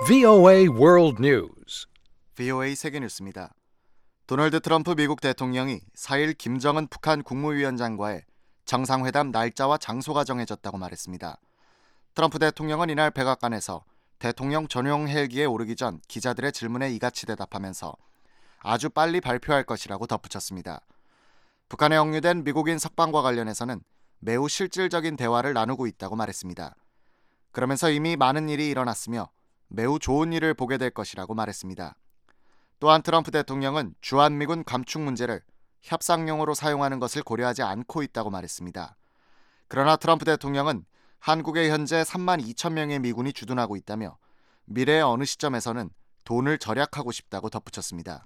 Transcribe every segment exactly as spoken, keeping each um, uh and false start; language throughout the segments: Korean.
브이오에이 World News. 브이오에이 세계뉴스입니다. 도널드 트럼프 미국 대통령이 사일 김정은 북한 국무위원장과의 정상회담 날짜와 장소가 정해졌다고 말했습니다. 트럼프 대통령은 이날 백악관에서 대통령 전용 헬기에 오르기 전 기자들의 질문에 이같이 대답하면서 아주 빨리 발표할 것이라고 덧붙였습니다. 북한에 억류된 미국인 석방과 관련해서는 매우 실질적인 대화를 나누고 있다고 말했습니다. 그러면서 이미 많은 일이 일어났으며 매우 좋은 일을 보게 될 것이라고 말했습니다. 또한 트럼프 대통령은 주한미군 감축 문제를 협상용으로 사용하는 것을 고려하지 않고 있다고 말했습니다. 그러나 트럼프 대통령은 한국에 현재 삼만 이천 명의 미군이 주둔하고 있다며 미래의 어느 시점에서는 돈을 절약하고 싶다고 덧붙였습니다.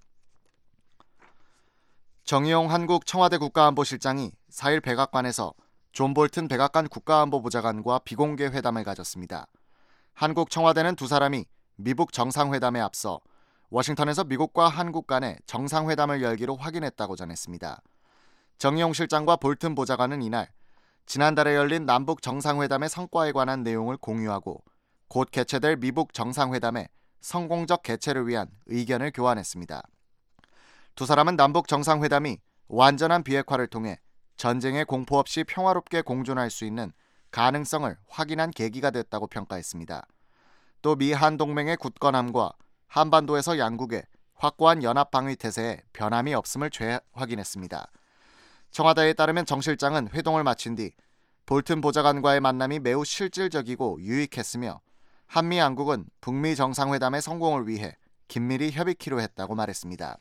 정의용 한국 청와대 국가안보실장이 사일 백악관에서 존 볼튼 백악관 국가안보보좌관과 비공개 회담을 가졌습니다. 한국 청와대는 두 사람이 미북 정상회담에 앞서 워싱턴에서 미국과 한국 간의 정상회담을 열기로 확인했다고 전했습니다. 정의용 실장과 볼튼 보좌관은 이날 지난달에 열린 남북 정상회담의 성과에 관한 내용을 공유하고 곧 개최될 미북 정상회담의 성공적 개최를 위한 의견을 교환했습니다. 두 사람은 남북 정상회담이 완전한 비핵화를 통해 전쟁의 공포 없이 평화롭게 공존할 수 있는 가능성을 확인한 계기가 됐다고 평가했습니다. 또 미한 동맹의 굳건함과 한반도에서 양국의 확고한 연합 방위 태세에 변함이 없음을 재확인했습니다. 청와대에 따르면 정 실장은 회동을 마친 뒤 볼튼 보좌관과의 만남이 매우 실질적이고 유익했으며 한미 양국은 북미 정상회담의 성공을 위해 긴밀히 협의키로 했다고 말했습니다.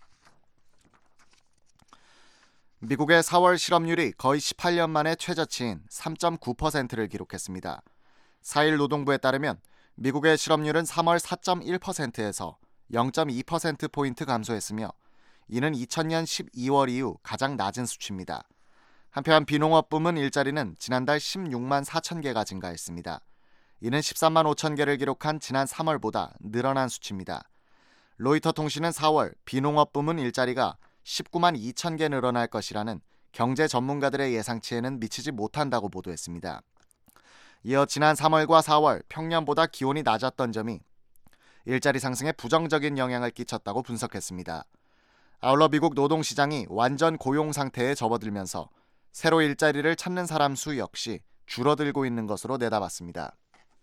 미국의 사월 실업률이 거의 십팔 년 만에 최저치인 삼 점 구 퍼센트를 기록했습니다. 사일 노동부에 따르면 미국의 실업률은 삼월 사 점 일 퍼센트에서 영 점 이 퍼센트포인트 감소했으며 이는 이천 년 십이월 이후 가장 낮은 수치입니다. 한편 비농업 부문 일자리는 지난달 십육만 사천 개가 증가했습니다. 이는 십삼만 오천 개를 기록한 지난 삼월보다 늘어난 수치입니다. 로이터 통신은 사월 비농업 부문 일자리가 십구만 이천 개 늘어날 것이라는 경제 전문가들의 예상치에는 미치지 못한다고 보도했습니다. 이어 지난 삼월과 사월 평년보다 기온이 낮았던 점이 일자리 상승에 부정적인 영향을 끼쳤다고 분석했습니다. 아울러 미국 노동시장이 완전 고용 상태에 접어들면서 새로 일자리를 찾는 사람 수 역시 줄어들고 있는 것으로 내다봤습니다.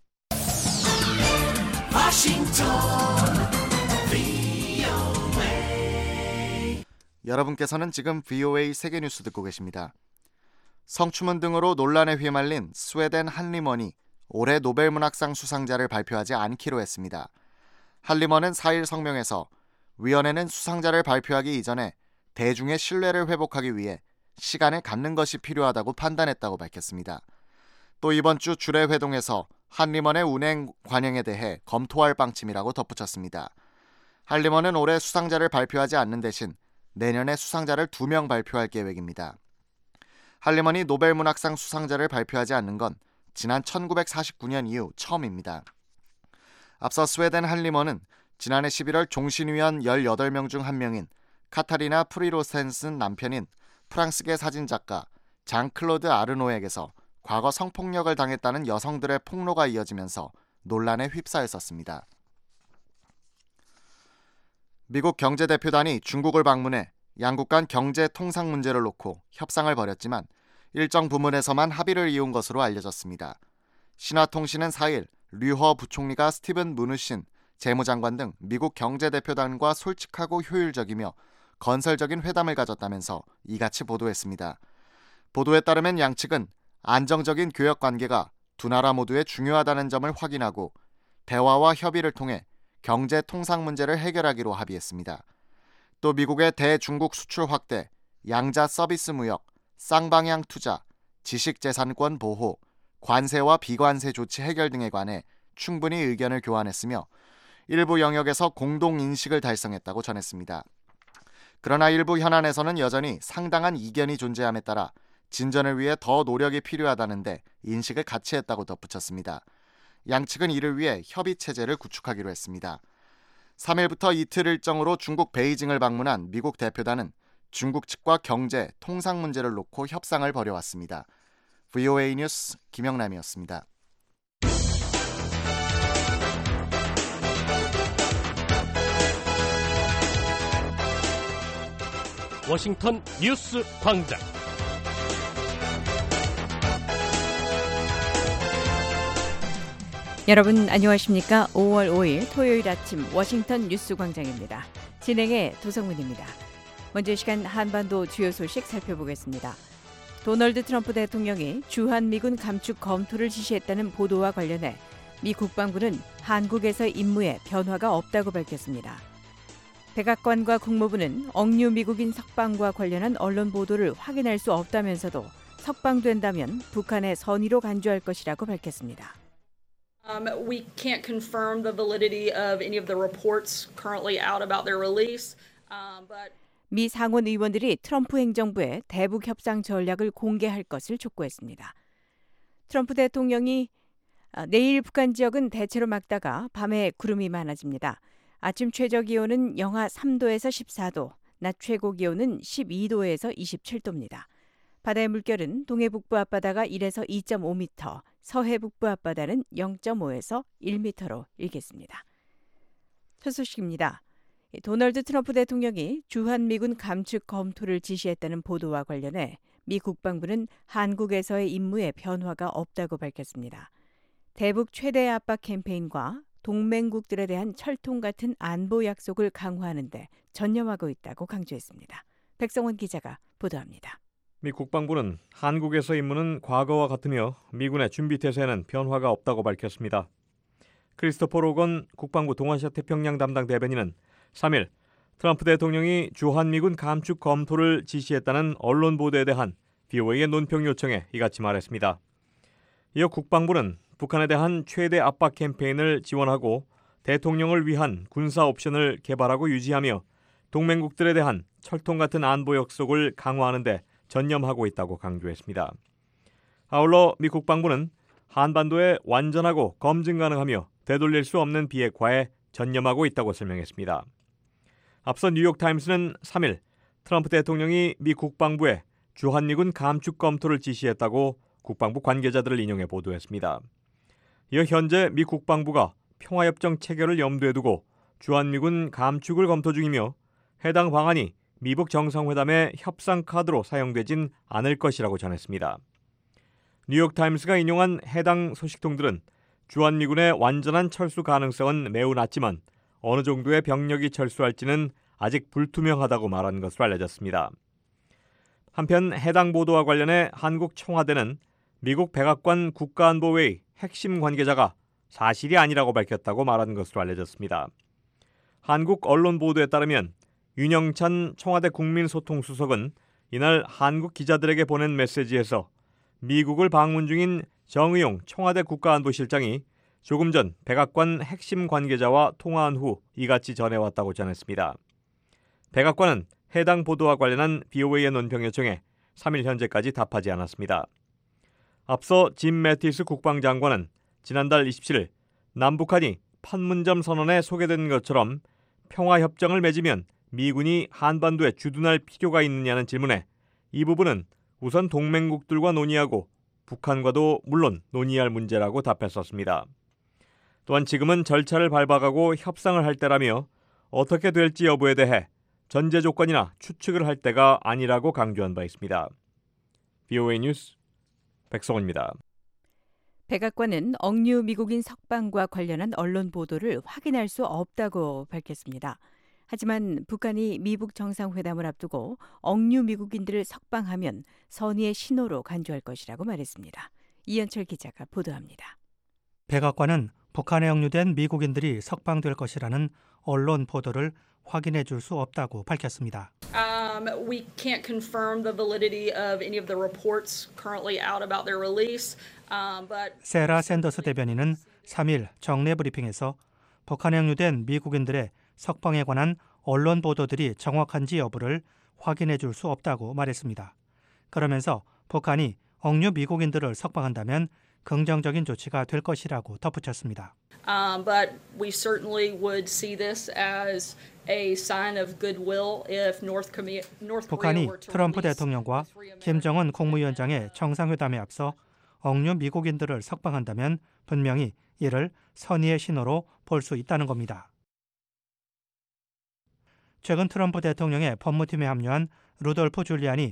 여러분께서는 지금 브이오에이 세계뉴스 듣고 계십니다. 성추문 등으로 논란에 휘말린 스웨덴 한림원이 올해 노벨문학상 수상자를 발표하지 않기로 했습니다. 한림원은 사일 성명에서 위원회는 수상자를 발표하기 이전에 대중의 신뢰를 회복하기 위해 시간을 갖는 것이 필요하다고 판단했다고 밝혔습니다. 또 이번 주 주례 회동에서 한림원의 운행 관행에 대해 검토할 방침이라고 덧붙였습니다. 한림원은 올해 수상자를 발표하지 않는 대신 내년에 수상자를 두 명 발표할 계획입니다. 한림원이 노벨문학상 수상자를 발표하지 않는 건 지난 천구백사십구 년 이후 처음입니다. 앞서 스웨덴 한림원은 지난해 십일월 종신위원 열여덟 명 중 한 명인 카타리나 프리로센슨 남편인 프랑스계 사진작가 장클로드 아르노에게서 과거 성폭력을 당했다는 여성들의 폭로가 이어지면서 논란에 휩싸였었습니다. 미국 경제대표단이 중국을 방문해 양국 간 경제 통상 문제를 놓고 협상을 벌였지만 일정 부문에서만 합의를 이룬 것으로 알려졌습니다. 신화통신은 사일 류허 부총리가 스티븐 무누신 재무장관 등 미국 경제대표단과 솔직하고 효율적이며 건설적인 회담을 가졌다면서 이같이 보도했습니다. 보도에 따르면 양측은 안정적인 교역 관계가 두 나라 모두에 중요하다는 점을 확인하고 대화와 협의를 통해 경제 통상 문제를 해결하기로 합의했습니다. 또 미국의 대중국 수출 확대, 양자 서비스 무역, 쌍방향 투자, 지식재산권 보호, 관세와 비관세 조치 해결 등에 관해 충분히 의견을 교환했으며 일부 영역에서 공동인식을 달성했다고 전했습니다. 그러나 일부 현안에서는 여전히 상당한 이견이 존재함에 따라 진전을 위해 더 노력이 필요하다는데 인식을 같이 했다고 덧붙였습니다. 양측은 이를 위해 협의체제를 구축하기로 했습니다. 삼 일부터 이틀 일정으로 중국 베이징을 방문한 미국 대표단은 중국 측과 경제, 통상 문제를 놓고 협상을 벌여왔습니다. 브이오에이 뉴스 김영남이었습니다. 워싱턴 뉴스 광장. 여러분 안녕하십니까? 오월 오일 토요일 아침 워싱턴 뉴스 광장입니다. 진행의 도성문입니다. 먼저 이 시간 한반도 주요 소식 살펴보겠습니다. 도널드 트럼프 대통령이 주한미군 감축 검토를 지시했다는 보도와 관련해 미 국방부는 한국에서의 임무에 변화가 없다고 밝혔습니다. 백악관과 국무부는 억류 미국인 석방과 관련한 언론 보도를 확인할 수 없다면서도 석방된다면 북한의 선의로 간주할 것이라고 밝혔습니다. Um, we can't confirm the validity of any of the reports currently out about their release, um, but 미 상원 의원들이 트럼프 행정부의 대북 협상 전략을 공개할 것을 촉구했습니다. 트럼프 대통령이 내일 북한 지역은 대체로 맑다가 밤에 구름이 많아집니다. 아침 최저 기온은 영하 삼 도에서 십사 도, 낮 최고 기온은 십이 도에서 이십칠 도입니다. 바다의 물결은 동해 북부 앞바다가 일에서 이 점 오 미터, 서해 북부 앞바다는 영 점 오에서 일 미터로 일겠습니다. 첫 소식입니다. 도널드 트럼프 대통령이 주한미군 감축 검토를 지시했다는 보도와 관련해 미 국방부는 한국에서의 임무에 변화가 없다고 밝혔습니다. 대북 최대 압박 캠페인과 동맹국들에 대한 철통 같은 안보 약속을 강화하는 데 전념하고 있다고 강조했습니다. 백성원 기자가 보도합니다. 미 국방부는 한국에서 임무는 과거와 같으며 미군의 준비태세에는 변화가 없다고 밝혔습니다. 크리스토퍼 로건 국방부 동아시아 태평양 담당 대변인은 삼 일 트럼프 대통령이 주한미군 감축 검토를 지시했다는 언론 보도에 대한 브이오에이의 논평 요청에 이같이 말했습니다. 이어 국방부는 북한에 대한 최대 압박 캠페인을 지원하고 대통령을 위한 군사 옵션을 개발하고 유지하며 동맹국들에 대한 철통 같은 안보 약속을 강화하는 데 전념하고 있다고 강조했습니다. 아울러 미 국방부는 한반도에 완전하고 검증 가능하며 되돌릴 수 없는 비핵화에 전념하고 있다고 설명했습니다. 앞서 뉴욕타임스는 삼 일 트럼프 대통령이 미 국방부에 주한미군 감축 검토를 지시했다고 국방부 관계자들을 인용해 보도했습니다. 이어 현재 미 국방부가 평화협정 체결을 염두에 두고 주한미군 감축을 검토 중이며 해당 방안이 미북 정상회담의 협상 카드로 사용되진 않을 것이라고 전했습니다. 뉴욕타임스가 인용한 해당 소식통들은 주한미군의 완전한 철수 가능성은 매우 낮지만 어느 정도의 병력이 철수할지는 아직 불투명하다고 말한 것으로 알려졌습니다. 한편 해당 보도와 관련해 한국 청와대는 미국 백악관 국가안보회의 핵심 관계자가 사실이 아니라고 밝혔다고 말한 것으로 알려졌습니다. 한국 언론 보도에 따르면 윤영찬 청와대 국민소통수석은 이날 한국 기자들에게 보낸 메시지에서 미국을 방문 중인 정의용 청와대 국가안보실장이 조금 전 백악관 핵심 관계자와 통화한 후 이같이 전해왔다고 전했습니다. 백악관은 해당 보도와 관련한 브이오에이의 논평 요청에 삼 일 현재까지 답하지 않았습니다. 앞서 짐 매티스 국방장관은 지난달 이십칠일 남북한이 판문점 선언에 소개된 것처럼 평화협정을 맺으면 미군이 한반도에 주둔할 필요가 있느냐는 질문에 이 부분은 우선 동맹국들과 논의하고 북한과도 물론 논의할 문제라고 답했었습니다. 또한 지금은 절차를 밟아가고 협상을 할 때라며 어떻게 될지 여부에 대해 전제 조건이나 추측을 할 때가 아니라고 강조한 바 있습니다. 브이오에이 뉴스 백성원입니다. 백악관은 억류 미국인 석방과 관련한 언론 보도를 확인할 수 없다고 밝혔습니다. 하지만 북한이 미북 정상회담을 앞두고 억류 미국인들을 석방하면 선의의 신호로 간주할 것이라고 말했습니다. 이현철 기자가 보도합니다. 백악관은 북한에 억류된 미국인들이 석방될 것이라는 언론 보도를 확인해 줄 수 없다고 밝혔습니다. Um, we can't confirm the validity of any of the reports currently out about their release, um, but 세라 샌더스 대변인은 삼 일 정례 브리핑에서 북한에 억류된 미국인들의 석방에 관한 언론 보도들이 정확한지 여부를 확인해 줄 수 없다고 말했습니다. 그러면서 북한이 억류 미국인들을 석방한다면 긍정적인 조치가 될 것이라고 덧붙였습니다. Um, but we certainly would see this as a sign of goodwill if North Korea, North Korea 북한이 were to 트럼프 release 대통령과 the three American 김정은 국무위원장의 정상회담에 앞서 억류 미국인들을 석방한다면 분명히 이를 선의의 신호로 볼 수 있다는 겁니다. 최근 트럼프 대통령의 법무팀에 합류한 루돌프 줄리아니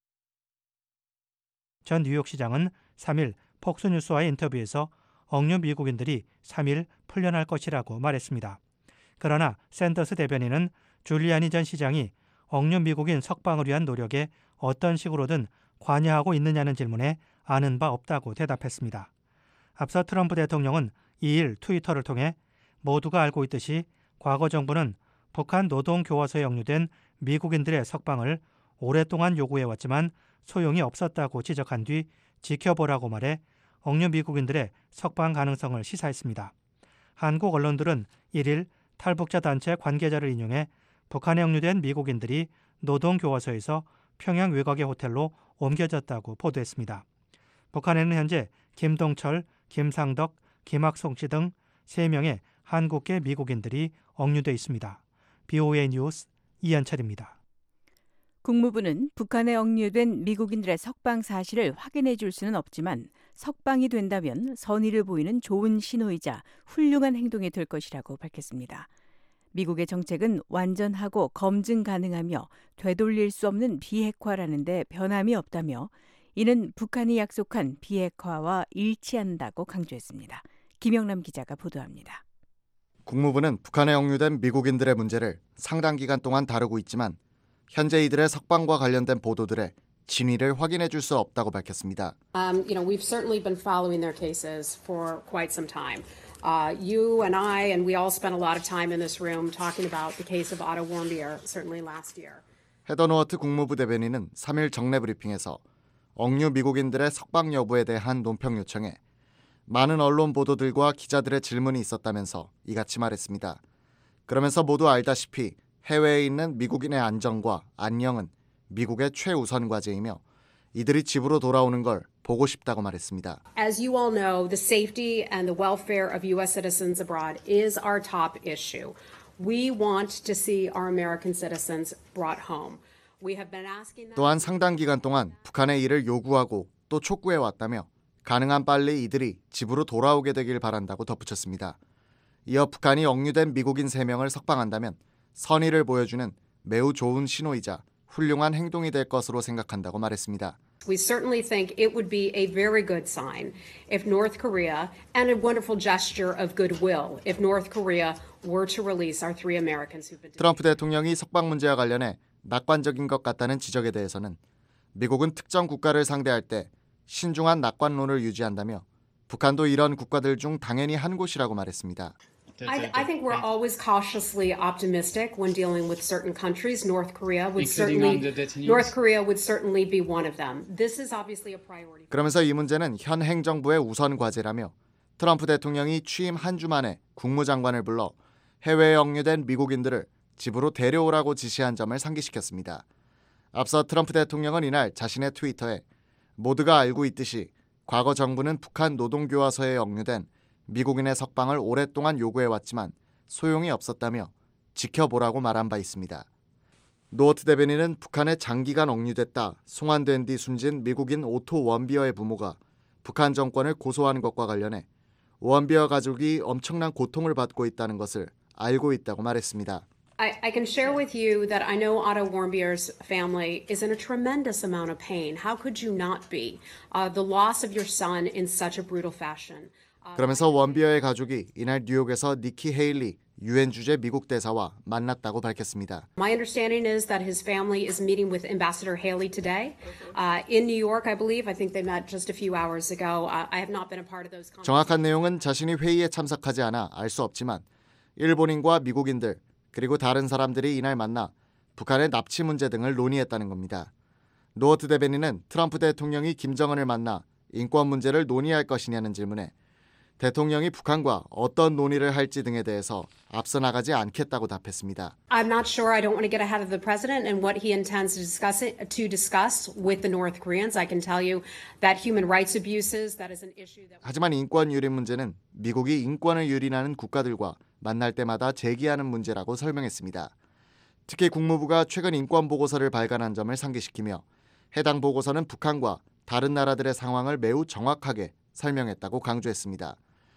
전 뉴욕시장은 삼 일 폭스뉴스와의 인터뷰에서 억류 미국인들이 삼 일 풀려날 것이라고 말했습니다. 그러나 샌더스 대변인은 줄리아니 전 시장이 억류 미국인 석방을 위한 노력에 어떤 식으로든 관여하고 있느냐는 질문에 아는 바 없다고 대답했습니다. 앞서 트럼프 대통령은 이 일 트위터를 통해 모두가 알고 있듯이 과거 정부는 북한 노동교화소에 억류된 미국인들의 석방을 오랫동안 요구해왔지만 소용이 없었다고 지적한 뒤 지켜보라고 말해 억류 미국인들의 석방 가능성을 시사했습니다. 한국 언론들은 일 일 탈북자 단체 관계자를 인용해 북한에 억류된 미국인들이 노동교화소에서 평양 외곽의 호텔로 옮겨졌다고 보도했습니다. 북한에는 현재 김동철, 김상덕, 김학송 씨 등 세 명의 한국계 미국인들이 억류돼 있습니다. 비오에이 뉴스 이현철입니다. 국무부는 북한에 억류된 미국인들의 석방 사실을 확인해 줄 수는 없지만 석방이 된다면 선의를 보이는 좋은 신호이자 훌륭한 행동이 될 것이라고 밝혔습니다. 미국의 정책은 완전하고 검증 가능하며 되돌릴 수 없는 비핵화라는 데 변함이 없다며 이는 북한이 약속한 비핵화와 일치한다고 강조했습니다. 김영남 기자가 보도합니다. 국무부는 북한에 억류된 미국인들의 문제를 상당 기간 동안 다루고 있지만 현재 이들의 석방과 관련된 보도들의 진위를 확인해 줄 수 없다고 밝혔습니다. Um, you know, we've certainly been following their cases for quite some time. Uh, you and I and we all spent a lot of time in this room talking about the case of Otto Warmbier, certainly last year. 헤더 노어트 국무부 대변인은 삼 일 정례 브리핑에서 억류 미국인들의 석방 여부에 대한 논평 요청에 많은 언론 보도들과 기자들의 질문이 있었다면서 이같이 말했습니다. 그러면서 모두 알다시피 해외에 있는 미국인의 안정과 안녕은 미국의 최우선 과제이며 이들이 집으로 돌아오는 걸 보고 싶다고 말했습니다. As you all know, the safety and the welfare of U S citizens abroad is our top issue. We want to see our American citizens brought home. We have been asking them... 또한 상당 기간 동안 북한의 이를 요구하고 또 촉구해 왔다며 가능한 빨리 이들이 집으로 돌아오게 되길 바란다고 덧붙였습니다. 이어 북한이 억류된 미국인 세 명을 석방한다면 선의를 보여주는 매우 좋은 신호이자 훌륭한 행동이 될 것으로 생각한다고 말했습니다. We certainly think it would be a very good sign if North Korea, and a wonderful gesture of goodwill, if North Korea were to release our three Americans who've been... 트럼프 대통령이 석방 문제와 관련해 낙관적인 것 같다는 지적에 대해서는 미국은 특정 국가를 상대할 때 신중한 낙관론을 유지한다며 북한도 이런 국가들 중 당연히 한 곳이라고 말했습니다. I, I think we're always cautiously optimistic when dealing with certain countries. North Korea would certainly North Korea would certainly be one of them. This is obviously a priority. 그러면서 이 문제는 현 행정부의 우선 과제라며 트럼프 대통령이 취임 한 주 만에 국무장관을 불러 해외에 억류된 미국인들을 집으로 데려오라고 지시한 점을 상기시켰습니다. 앞서 트럼프 대통령은 이날 자신의 트위터에 모두가 알고 있듯이 과거 정부는 북한 노동교화소에 억류된 미국인의 석방을 오랫동안 요구해왔지만 소용이 없었다며 지켜보라고 말한 바 있습니다. 노어트 대변인은 북한에 장기간 억류됐다 송환된 뒤 숨진 미국인 오토 원비어의 부모가 북한 정권을 고소한 것과 관련해 원비어 가족이 엄청난 고통을 받고 있다는 것을 알고 있다고 말했습니다. I, I can share with you that I know Otto Warmbier's family is in a tremendous amount of pain. How could you not be? Uh, the loss of your son in such a brutal fashion. 그러면서 원비어의 가족이 이날 뉴욕에서 니키 헤일리 유엔 주재 미국 대사와 만났다고 밝혔습니다. My understanding is that his family is meeting with Ambassador Haley today uh, in New York, I believe. I think they met just a few hours ago. Uh, I have not been a part of those conversations. 정확한 내용은 자신이 회의에 참석하지 않아 알 수 없지만 일본인과 미국인들 그리고 다른 사람들이 이날 만나 북한의 납치 문제 등을 논의했다는 겁니다. 노어트 대변인은 트럼프 대통령이 김정은을 만나 인권 문제를 논의할 것이냐는 질문에 대통령이 북한과 어떤 논의를 할지 등에 대해서 앞서 나가지 않겠다고 답했습니다. I'm not sure. I don't want to get ahead of the president and what he intends to discuss it, to discuss with the North Koreans. I can tell you that human rights abuses, that is an issue that... 하지만 인권 유린 문제는 미국이 인권을 유린하는 국가들과 만날 때마다 제기하는 문제라고 설명했습니다. 특히 국무부가 최근 인권 보고서를 발간한 점을 상기시키며 해당 보고서는 북한과 다른 나라들의 상황을 매우 정확하게 설명했다고 강조했습니다.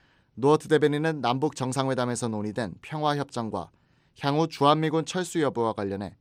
노어트 대변인은 남북 정상회담에서 논의된 평화협정과 향후 주한미군 철수 여부와 관련해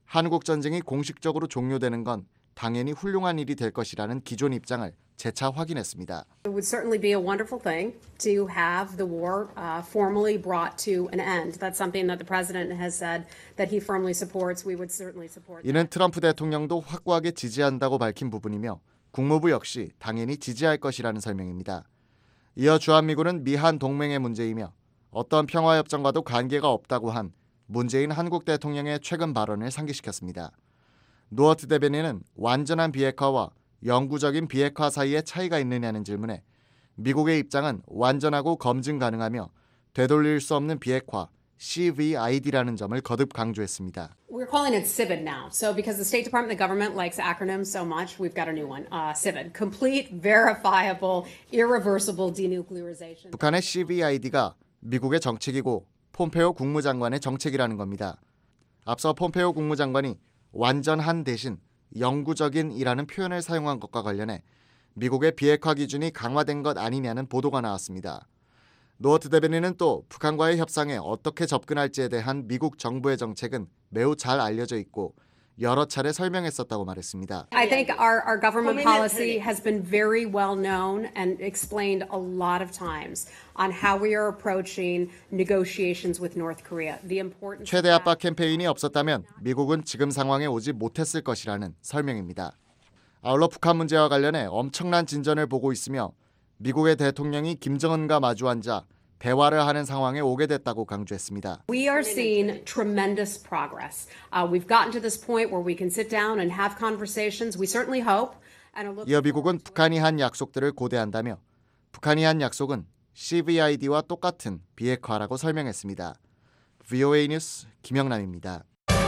한국 전쟁이 공식적으로 종료되는 건 당연히 훌륭한 일이 될 것이라는 기존 입장을 재차 확인했습니다. It would certainly be a wonderful thing to have the war uh, formally brought to an end. That's something that the president has said that he firmly supports. We would certainly support that. 이는 트럼프 대통령도 확고하게 지지한다고 밝힌 부분이며 국무부 역시 당연히 지지할 것이라는 설명입니다. 이어 주한미군은 미한 동맹의 문제이며 어떤 평화협정과도 관계가 없다고 한 문재인 한국 대통령의 최근 발언을 상기시켰습니다. 노어트 대변인은 완전한 비핵화와 영구적인 비핵화 사이에 차이가 있느냐는 질문에 미국의 입장은 완전하고 검증 가능하며 되돌릴 수 없는 비핵화, 씨브이아이디라는 점을 거듭 강조했습니다. We're calling it 씨브이아이디 now. So because the State Department, the government likes acronyms so much, we've got a new one. Uh, 씨브이아이디, Complete, Verifiable, Irreversible Denuclearization. 북한의 씨브이아이디가 미국의 정책이고 폼페오 국무장관의 정책이라는 겁니다. 앞서 폼페오 국무장관이 완전한 대신 영구적인이라는 표현을 사용한 것과 관련해 미국의 비핵화 기준이 강화된 것 아니냐는 보도가 나왔습니다. 노어트 대변인은 또 북한과의 협상에 어떻게 접근할지에 대한 미국 정부의 정책은 매우 잘 알려져 있고 여러 차례 설명했었다고 말했습니다. I think our, our government policy has been very well known and explained a lot of times on how we are approaching negotiations with North Korea. The importance 최대 압박 캠페인이 없었다면 미국은 지금 상황에 오지 못했을 것이라는 설명입니다. 아울러 북한 문제와 관련해 엄청난 진전을 보고 있으며 미국의 대통령이 김정은과 마주 앉아 대화를 하는 상황에 오게 됐다고 강조했습니다. We are seeing tremendous progress. Uh, we've gotten to this point where we can sit down and have conversations. We certainly hope. And look 이어 미국은 북한이 한 약속들을 고대한다며 북한이 한 약속은 씨브이아이디와 똑같은 비핵화라고 설명했습니다. 브이오에이 뉴스 김영남입니다.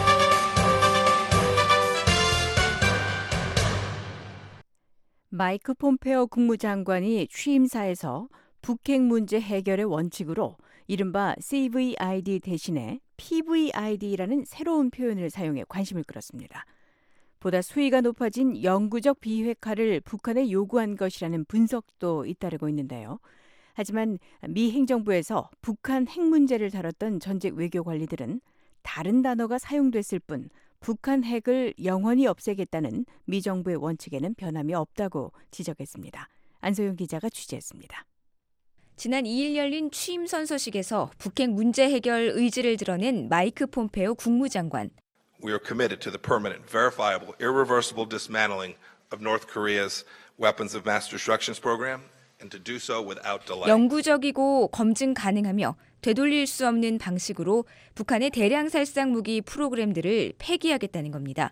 마이크 폼페오 국무장관이 취임사에서 북핵 문제 해결의 원칙으로 이른바 씨브이아이디 대신에 피브이아이디라는 새로운 표현을 사용해 관심을 끌었습니다. 보다 수위가 높아진 영구적 비핵화를 북한에 요구한 것이라는 분석도 잇따르고 있는데요. 하지만 미 행정부에서 북한 핵 문제를 다뤘던 전직 외교 관리들은 다른 단어가 사용됐을 뿐 북한 핵을 영원히 없애겠다는 미 정부의 원칙에는 변함이 없다고 지적했습니다. 안소영 기자가 취재했습니다. 지난 이 일 열린 취임 선서식에서 북핵 문제 해결 의지를 드러낸 마이크 폼페오 국무장관. We are committed to the permanent, verifiable, irreversible dismantling of North Korea's weapons of mass destruction program and to do so without delay. 영구적이고 검증 가능하며 되돌릴 수 없는 방식으로 북한의 대량 살상 무기 프로그램들을 폐기하겠다는 겁니다.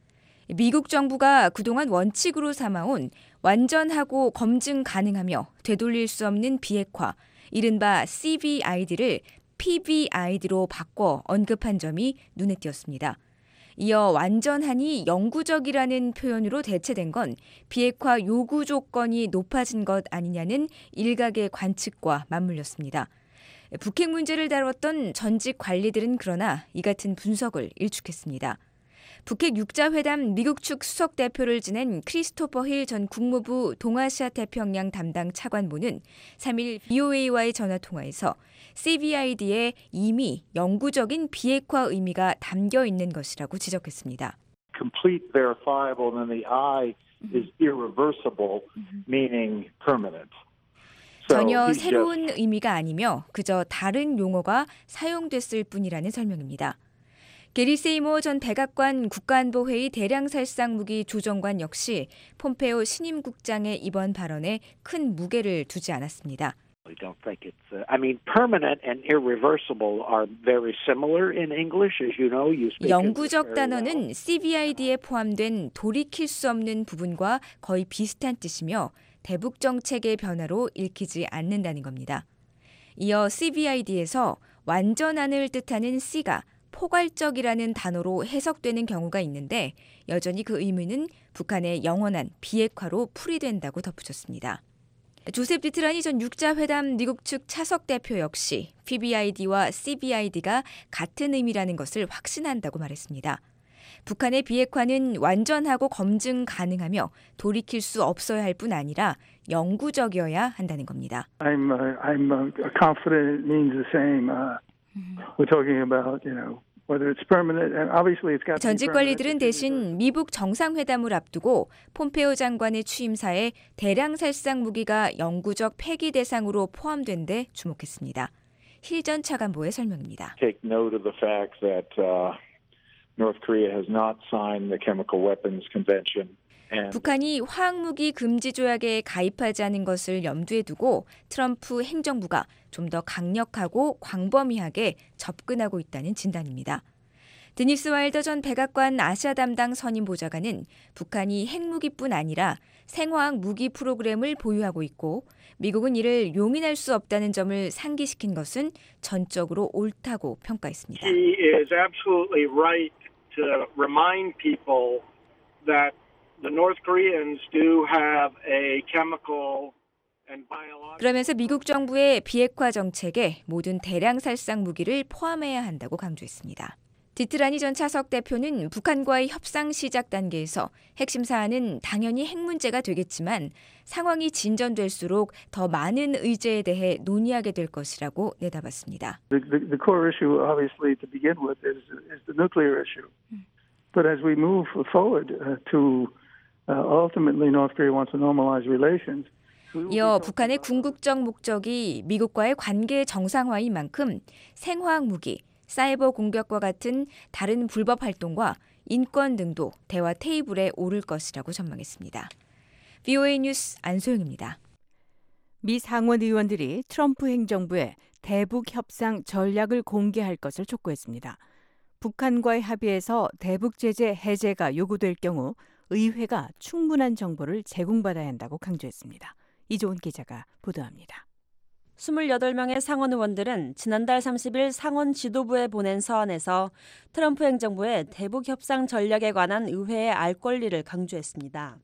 미국 정부가 그동안 원칙으로 삼아온 완전하고 검증 가능하며 되돌릴 수 없는 비핵화, 이른바 씨브이아이디를 피브이아이디로 바꿔 언급한 점이 눈에 띄었습니다. 이어 완전하니 영구적이라는 표현으로 대체된 건 비핵화 요구 조건이 높아진 것 아니냐는 일각의 관측과 맞물렸습니다. 북핵 문제를 다뤘던 전직 관리들은 그러나 이 같은 분석을 일축했습니다. 북핵 육자회담 미국 측 수석 대표를 지낸 크리스토퍼 힐 전 국무부 동아시아 태평양 담당 차관보는 삼 일 브이오에이와의 전화통화에서 씨브이아이디에 이미 영구적인 비핵화 의미가 담겨 있는 것이라고 지적했습니다. Complete, verifiable, and then the I is irreversible, meaning permanent. 전혀 새로운 의미가 아니며 그저 다른 용어가 사용됐을 뿐이라는 설명입니다. 게리 세이모 전 백악관 국가안보회의 대량살상무기 조정관 역시 폼페오 신임 국장의 이번 발언에 큰 무게를 두지 않았습니다. I don't think it's. Uh, I mean, permanent and irreversible are very similar in English, as you know. You speak 영구적 단어는 씨브이아이디에 포함된 돌이킬 수 없는 부분과 거의 비슷한 뜻이며 대북 정책의 변화로 읽히지 않는다는 겁니다. 이어 씨브이아이디에서 완전한을 뜻하는 C가 포괄적이라는 단어로 해석되는 경우가 있는데 여전히 그 의미는 북한의 영원한 비핵화로 풀이된다고 덧붙였습니다. 조셉 디트라니 전 육자회담 미국 측 차석 대표 역시 피브이아이디와 씨브이아이디가 같은 의미라는 것을 확신한다고 말했습니다. 북한의 비핵화는 완전하고 검증 가능하며 돌이킬 수 없어야 할 뿐 아니라 영구적이어야 한다는 겁니다. I'm uh, I'm uh, confident it means the same. Uh, we're talking about, you know, 전직 관리들은 대신 미북 정상회담을 앞두고 폼페오 장관의 취임사에 대량 살상 무기가 영구적 폐기 대상으로 포함된 데 주목했습니다. 힐 전 차관보의 설명입니다. Take note of the fact that uh, North Korea has not signed the Chemical Weapons Convention. 북한이 화학무기 금지 조약에 가입하지 않은 것을 염두에 두고 트럼프 행정부가 좀 더 강력하고 광범위하게 접근하고 있다는 진단입니다. 드니스 와일더 전 백악관 아시아 담당 선임 보좌관은 북한이 핵무기뿐 아니라 생화학 무기 프로그램을 보유하고 있고 미국은 이를 용인할 수 없다는 점을 상기시킨 것은 전적으로 옳다고 평가했습니다. He is absolutely right to remind people that the North Koreans do have a chemical and biological. 그러면서 미국 정부의 비핵화 정책에 모든 대량 살상 무기를 포함해야 한다고 강조했습니다. 디트라니 전 차석 대표는 북한과의 협상 시작 단계에서 핵심 사안은 당연히 핵 문제가 되겠지만 상황이 진전될수록 더 많은 의제에 대해 논의하게 될 것이라고 내다봤습니다. The, the, the core issue, obviously, to begin with, is, is the nuclear issue. But as we move forward uh, to uh, ultimately North Korea wants to normalize relations. 이어 북한의 궁극적 목적이 미국과의 관계 정상화인 만큼 생화학 무기, 사이버 공격과 같은 다른 불법 활동과 인권 등도 대화 테이블에 오를 것이라고 전망했습니다. 브이오에이 뉴스 안소영입니다. 미 상원 의원들이 트럼프 행정부에 대북 협상 전략을 공개할 것을 촉구했습니다. 북한과의 합의에서 대북 제재 해제가 요구될 경우 의회가 충분한 정보를 제공받아야 한다고 강조했습니다. 이조은 기자가 보도합니다. 이십팔 명의 상원 의원들은 지난달 삼십 일 상원 지도부에 보낸 서한에서 트럼프 행정부의 대북 협상 전략에 관한 의회의 알 권리를 강조했습니다.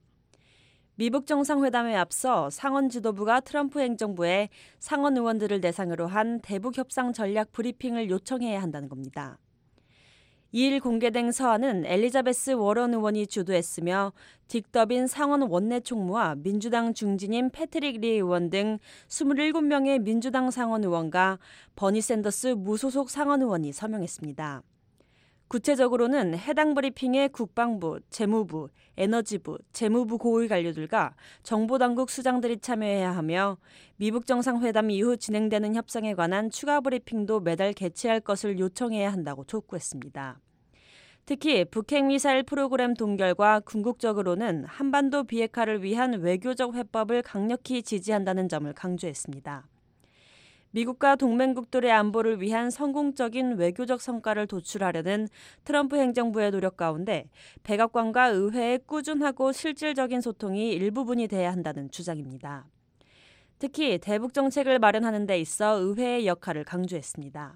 미북 정상회담에 앞서 상원 지도부가 트럼프 행정부에 상원 의원들을 대상으로 한 대북 협상 전략 브리핑을 요청해야 한다는 겁니다. 이 일 공개된 서한은 엘리자베스 워런 의원이 주도했으며 딕 더빈 상원 원내 총무와 민주당 중진인 패트릭 리 의원 등 이십칠 명의 민주당 상원 의원과 버니 샌더스 무소속 상원 의원이 서명했습니다. 구체적으로는 해당 브리핑에 국방부, 재무부, 에너지부, 재무부 고위 관료들과 정보당국 수장들이 참여해야 하며 미북 정상회담 이후 진행되는 협상에 관한 추가 브리핑도 매달 개최할 것을 요청해야 한다고 촉구했습니다. 특히 북핵미사일 프로그램 동결과 궁극적으로는 한반도 비핵화를 위한 외교적 회법을 강력히 지지한다는 점을 강조했습니다. 미국과 동맹국들의 안보를 위한 성공적인 외교적 성과를 도출하려는 트럼프 행정부의 노력 가운데 백악관과 의회의 꾸준하고 실질적인 소통이 일부분이 돼야 한다는 주장입니다. 특히 대북 정책을 마련하는 데 있어 의회의 역할을 강조했습니다.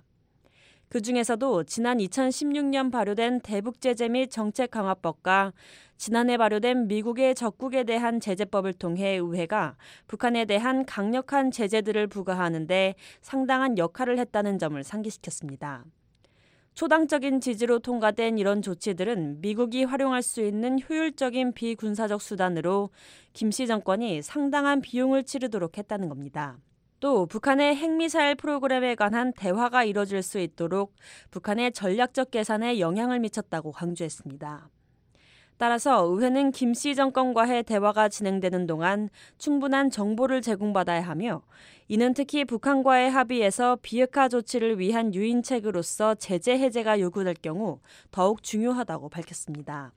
그중에서도 지난 이천십육 년 발효된 대북 제재 및 정책 강화법과 지난해 발효된 미국의 적국에 대한 제재법을 통해 의회가 북한에 대한 강력한 제재들을 부과하는 데 상당한 역할을 했다는 점을 상기시켰습니다. 초당적인 지지로 통과된 이런 조치들은 미국이 활용할 수 있는 효율적인 비군사적 수단으로 김씨 정권이 상당한 비용을 치르도록 했다는 겁니다. 또 북한의 핵미사일 프로그램에 관한 대화가 이뤄질 수 있도록 북한의 전략적 계산에 영향을 미쳤다고 강조했습니다. 따라서 의회는 김씨 정권과의 대화가 진행되는 동안 충분한 정보를 제공받아야 하며 이는 특히 북한과의 합의에서 비핵화 조치를 위한 유인책으로서 제재 해제가 요구될 경우 더욱 중요하다고 밝혔습니다.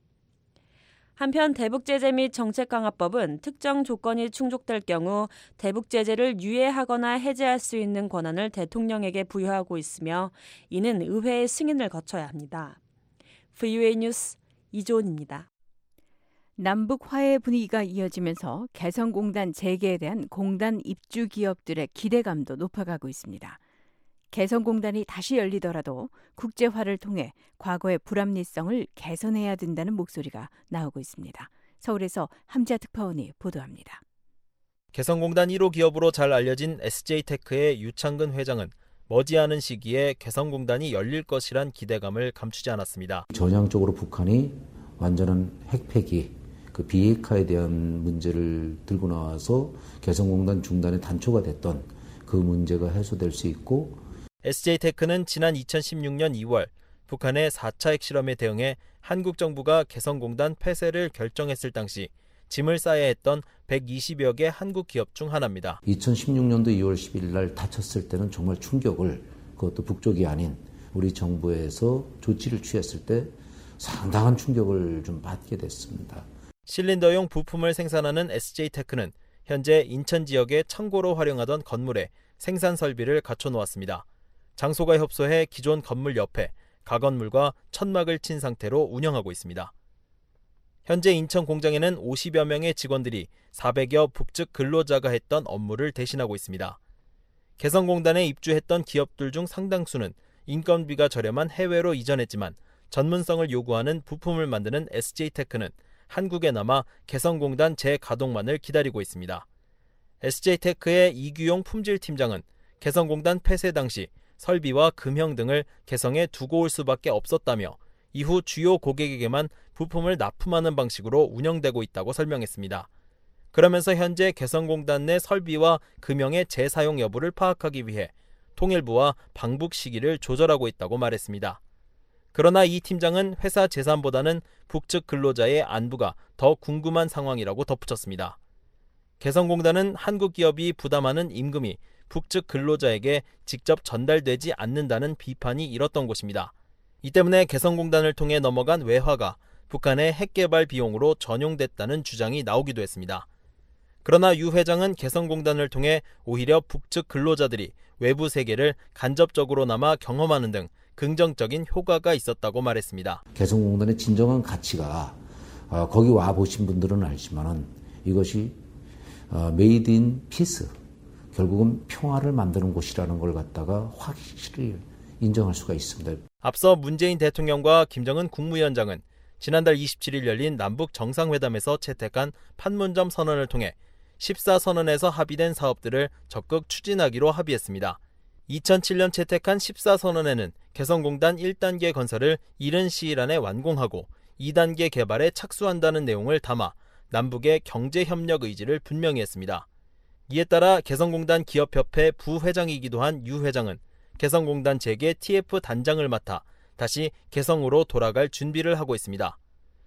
한편 대북 제재 및 정책 강화법은 특정 조건이 충족될 경우 대북 제재를 유예하거나 해제할 수 있는 권한을 대통령에게 부여하고 있으며 이는 의회의 승인을 거쳐야 합니다. 브이오에이 뉴스 이조은입니다. 남북 화해 분위기가 이어지면서 개성공단 재개에 대한 공단 입주 기업들의 기대감도 높아가고 있습니다. 개성공단이 다시 열리더라도 국제화를 통해 과거의 불합리성을 개선해야 된다는 목소리가 나오고 있습니다. 서울에서 함지아 특파원이 보도합니다. 개성공단 일 호 기업으로 잘 알려진 에스제이테크의 유창근 회장은 머지않은 시기에 개성공단이 열릴 것이란 기대감을 감추지 않았습니다. 전향적으로 북한이 완전한 핵폐기, 그 비핵화에 대한 문제를 들고 나와서 개성공단 중단의 단초가 됐던 그 문제가 해소될 수 있고 에스제이테크는 지난 이천십육 년 이월 북한의 사 차 핵실험에 대응해 한국 정부가 개성공단 폐쇄를 결정했을 당시 짐을 싸야 했던 백이십여 개 한국 기업 중 하나입니다. 이천십육 년도 이월 십일 날 다쳤을 때는 정말 충격을, 그것도 북쪽이 아닌 우리 정부에서 조치를 취했을 때 상당한 충격을 좀 받게 됐습니다. 실린더용 부품을 생산하는 에스제이테크는 현재 인천 지역의 창고로 활용하던 건물에 생산 설비를 갖춰 놓았습니다. 장소가 협소해 기존 건물 옆에 가건물과 천막을 친 상태로 운영하고 있습니다. 현재 인천 공장에는 오십여 명의 직원들이 사백여 북측 근로자가 했던 업무를 대신하고 있습니다. 개성공단에 입주했던 기업들 중 상당수는 인건비가 저렴한 해외로 이전했지만 전문성을 요구하는 부품을 만드는 에스제이테크는 한국에 남아 개성공단 재가동만을 기다리고 있습니다. 에스제이테크의 이규용 품질팀장은 개성공단 폐쇄 당시 설비와 금형 등을 개성에 두고 올 수밖에 없었다며 이후 주요 고객에게만 부품을 납품하는 방식으로 운영되고 있다고 설명했습니다. 그러면서 현재 개성공단 내 설비와 금형의 재사용 여부를 파악하기 위해 통일부와 방북 시기를 조절하고 있다고 말했습니다. 그러나 이 팀장은 회사 재산보다는 북측 근로자의 안부가 더 궁금한 상황이라고 덧붙였습니다. 개성공단은 한국 기업이 부담하는 임금이 북측 근로자에게 직접 전달되지 않는다는 비판이 일었던 곳입니다. 이 때문에 개성공단을 통해 넘어간 외화가 북한의 핵개발 비용으로 전용됐다는 주장이 나오기도 했습니다. 그러나 유 회장은 개성공단을 통해 오히려 북측 근로자들이 외부 세계를 간접적으로나마 경험하는 등 긍정적인 효과가 있었다고 말했습니다. 개성공단의 진정한 가치가 어, 거기 와 보신 분들은 알지만은 이것이 어, 메이드 인 피스, 결국은 평화를 만드는 곳이라는 걸 갖다가 확실히 인정할 수가 있습니다. 앞서 문재인 대통령과 김정은 국무위원장은 지난달 이십칠 일 열린 남북 정상회담에서 채택한 판문점 선언을 통해 십사 선언에서 합의된 사업들을 적극 추진하기로 합의했습니다. 이천칠 년 채택한 십사 선언에는 개성공단 일 단계 건설을 이른 시일 안에 완공하고 이 단계 개발에 착수한다는 내용을 담아 남북의 경제협력 의지를 분명히 했습니다. 이에 따라 개성공단 기업협회 부회장이기도 한 유 회장은 개성공단 재개 티에프 단장을 맡아 다시 개성으로 돌아갈 준비를 하고 있습니다.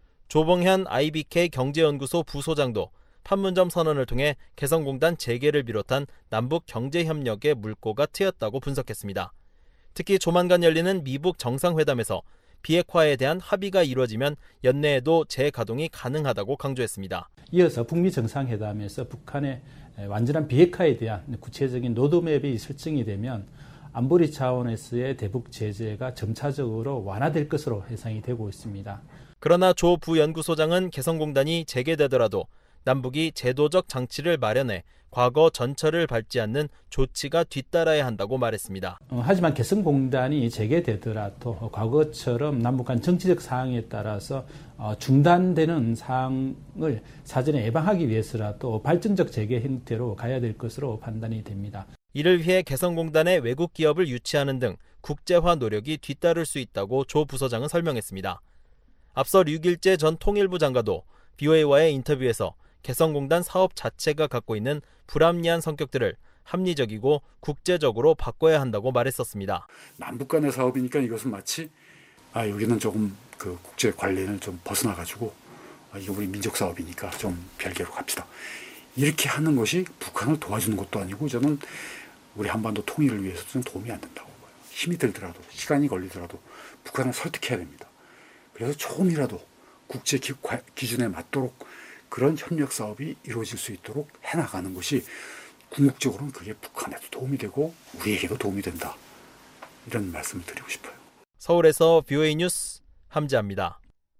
조봉현 아이비케이 경제연구소 부소장도 판문점 선언을 통해 개성공단 재개를 비롯한 남북 경제협력의 물꼬가 트였다고 분석했습니다. 특히 조만간 열리는 미북 정상회담에서 비핵화에 대한 합의가 이루어지면 연내에도 재가동이 가능하다고 강조했습니다. 이어서 북미 정상회담에서 북한의 완전한 비핵화에 대한 구체적인 로드맵이 설정이 되면 안보리 차원에서의 대북 제재가 점차적으로 완화될 것으로 예상이 되고 있습니다. 그러나 조 부연구소장은 개성공단이 재개되더라도 남북이 제도적 장치를 마련해 과거 전철을 밟지 않는 조치가 뒤따라야 한다고 말했습니다. 어, 하지만 개성공단이 재개되더라도 과거처럼 남북 간 정치적 사항에 따라서 어, 중단되는 사항을 사전에 예방하기 위해서라도 발전적 재개 형태로 가야 될 것으로 판단이 됩니다. 이를 위해 개성공단에 외국 기업을 유치하는 등 국제화 노력이 뒤따를 수 있다고 조 부서장은 설명했습니다. 앞서 류길재 전 통일부 장관도 비오에이와의 인터뷰에서 개성공단 사업 자체가 갖고 있는 불합리한 성격들을 합리적이고 국제적으로 바꿔야 한다고 말했었습니다. 남북 간의 사업이니까 이것은 마치 아 여기는 조금 그 국제 관련을 좀 벗어나가지고 아, 이거 우리 민족 사업이니까 좀 별개로 갑시다. 이렇게 하는 것이 북한을 도와주는 것도 아니고 저는 우리 한반도 통일을 위해서 좀 도움이 안 된다고 봐요. 힘이 들더라도 시간이 걸리더라도 북한을 설득해야 됩니다. 그래서 조금이라도 국제 기, 기준에 맞도록 그런 협력 사업이 이루어질 수 있도록 해나가는 것이 궁극적으로는 그게 북한에도 도움이 되고 우리에게도 도움이 된다. 이런 말씀을 드리고 싶어요. 서울에서 비오에이 뉴스 함재합니다.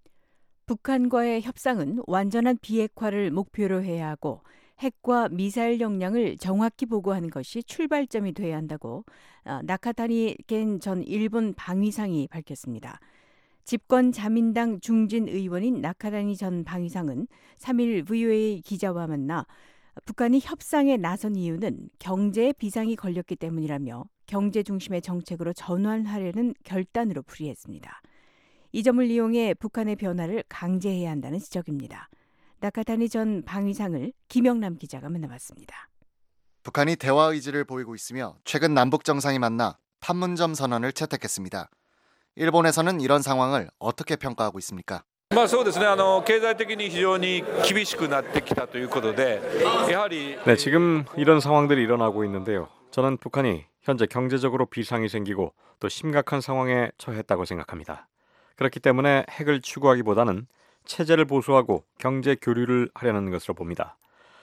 북한과의 협상은 완전한 비핵화를 목표로 해야 하고 핵과 미사일 역량을 정확히 보고하는 것이 출발점이 돼야 한다고 나카타니 겐 전 일본 방위상이 밝혔습니다. 집권 자민당 중진 의원인 나카타니 전 방위상은 삼 일 브이오에이 기자와 만나 북한이 협상에 나선 이유는 경제에 비상이 걸렸기 때문이라며 경제 중심의 정책으로 전환하려는 결단으로 풀이했습니다. 이 점을 이용해 북한의 변화를 강제해야 한다는 지적입니다. 나카타니 전 방위상을 김영남 기자가 만나봤습니다. 북한이 대화 의지를 보이고 있으며 최근 남북 정상이 만나 판문점 선언을 채택했습니다. 일본에서는 이런 상황을 어떻게 평가하고 있습니까? まあそうですね。あの経済的に非常に厳しくなってきたということで、やはり 네, 지금 이런 상황들이 일어나고 있는데요. 저는 북한이 현재 경제적으로 비상이 생기고 또 심각한 상황에 처했다고 생각합니다. 그렇기 때문에 핵을 추구하기보다는 체제를 보수하고 경제 교류를 하려는 것으로 봅니다.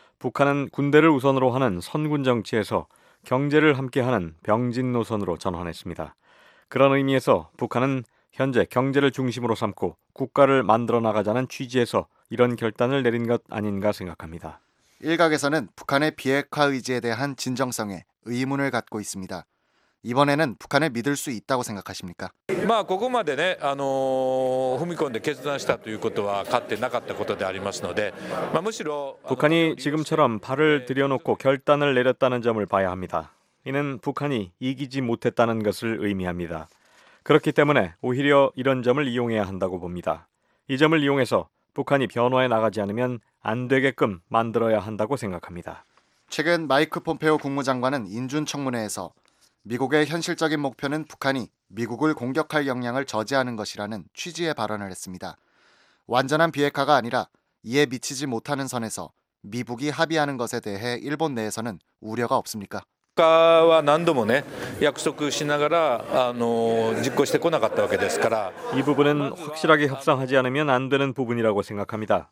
북한은 군대를 우선으로 하는 선군 정치에서 경제를 함께하는 병진 노선으로 전환했습니다. 그런 의미에서 북한은 현재 경제를 중심으로 삼고 국가를 만들어 나가자는 취지에서 이런 결단을 내린 것 아닌가 생각합니다. 일각에서는 북한의 비핵화 의지에 대한 진정성에 의문을 갖고 있습니다. 이번에는 북한을 믿을 수 있다고 생각하십니까? まあここまでね、あの踏み込んで決断したということはかつてなかったことでありますので、まあむしろ 북한이 지금처럼 발을 들여놓고 결단을 내렸다는 점을 봐야 합니다. 이는 북한이 이기지 못했다는 것을 의미합니다. 그렇기 때문에 오히려 이런 점을 이용해야 한다고 봅니다. 이 점을 이용해서 북한이 변화해 나가지 않으면 안 되게끔 만들어야 한다고 생각합니다. 최근 마이크 폼페오 국무장관은 인준청문회에서 미국의 현실적인 목표는 북한이 미국을 공격할 역량을 저지하는 것이라는 취지의 발언을 했습니다. 완전한 비핵화가 아니라 이에 미치지 못하는 선에서 미국이 합의하는 것에 대해 일본 내에서는 우려가 없습니까? は何度もね約束しながらあの実行してこなかったわけですから 이 부분은 확실하게 협상하지 않으면 안 되는 부분이라고 생각합니다.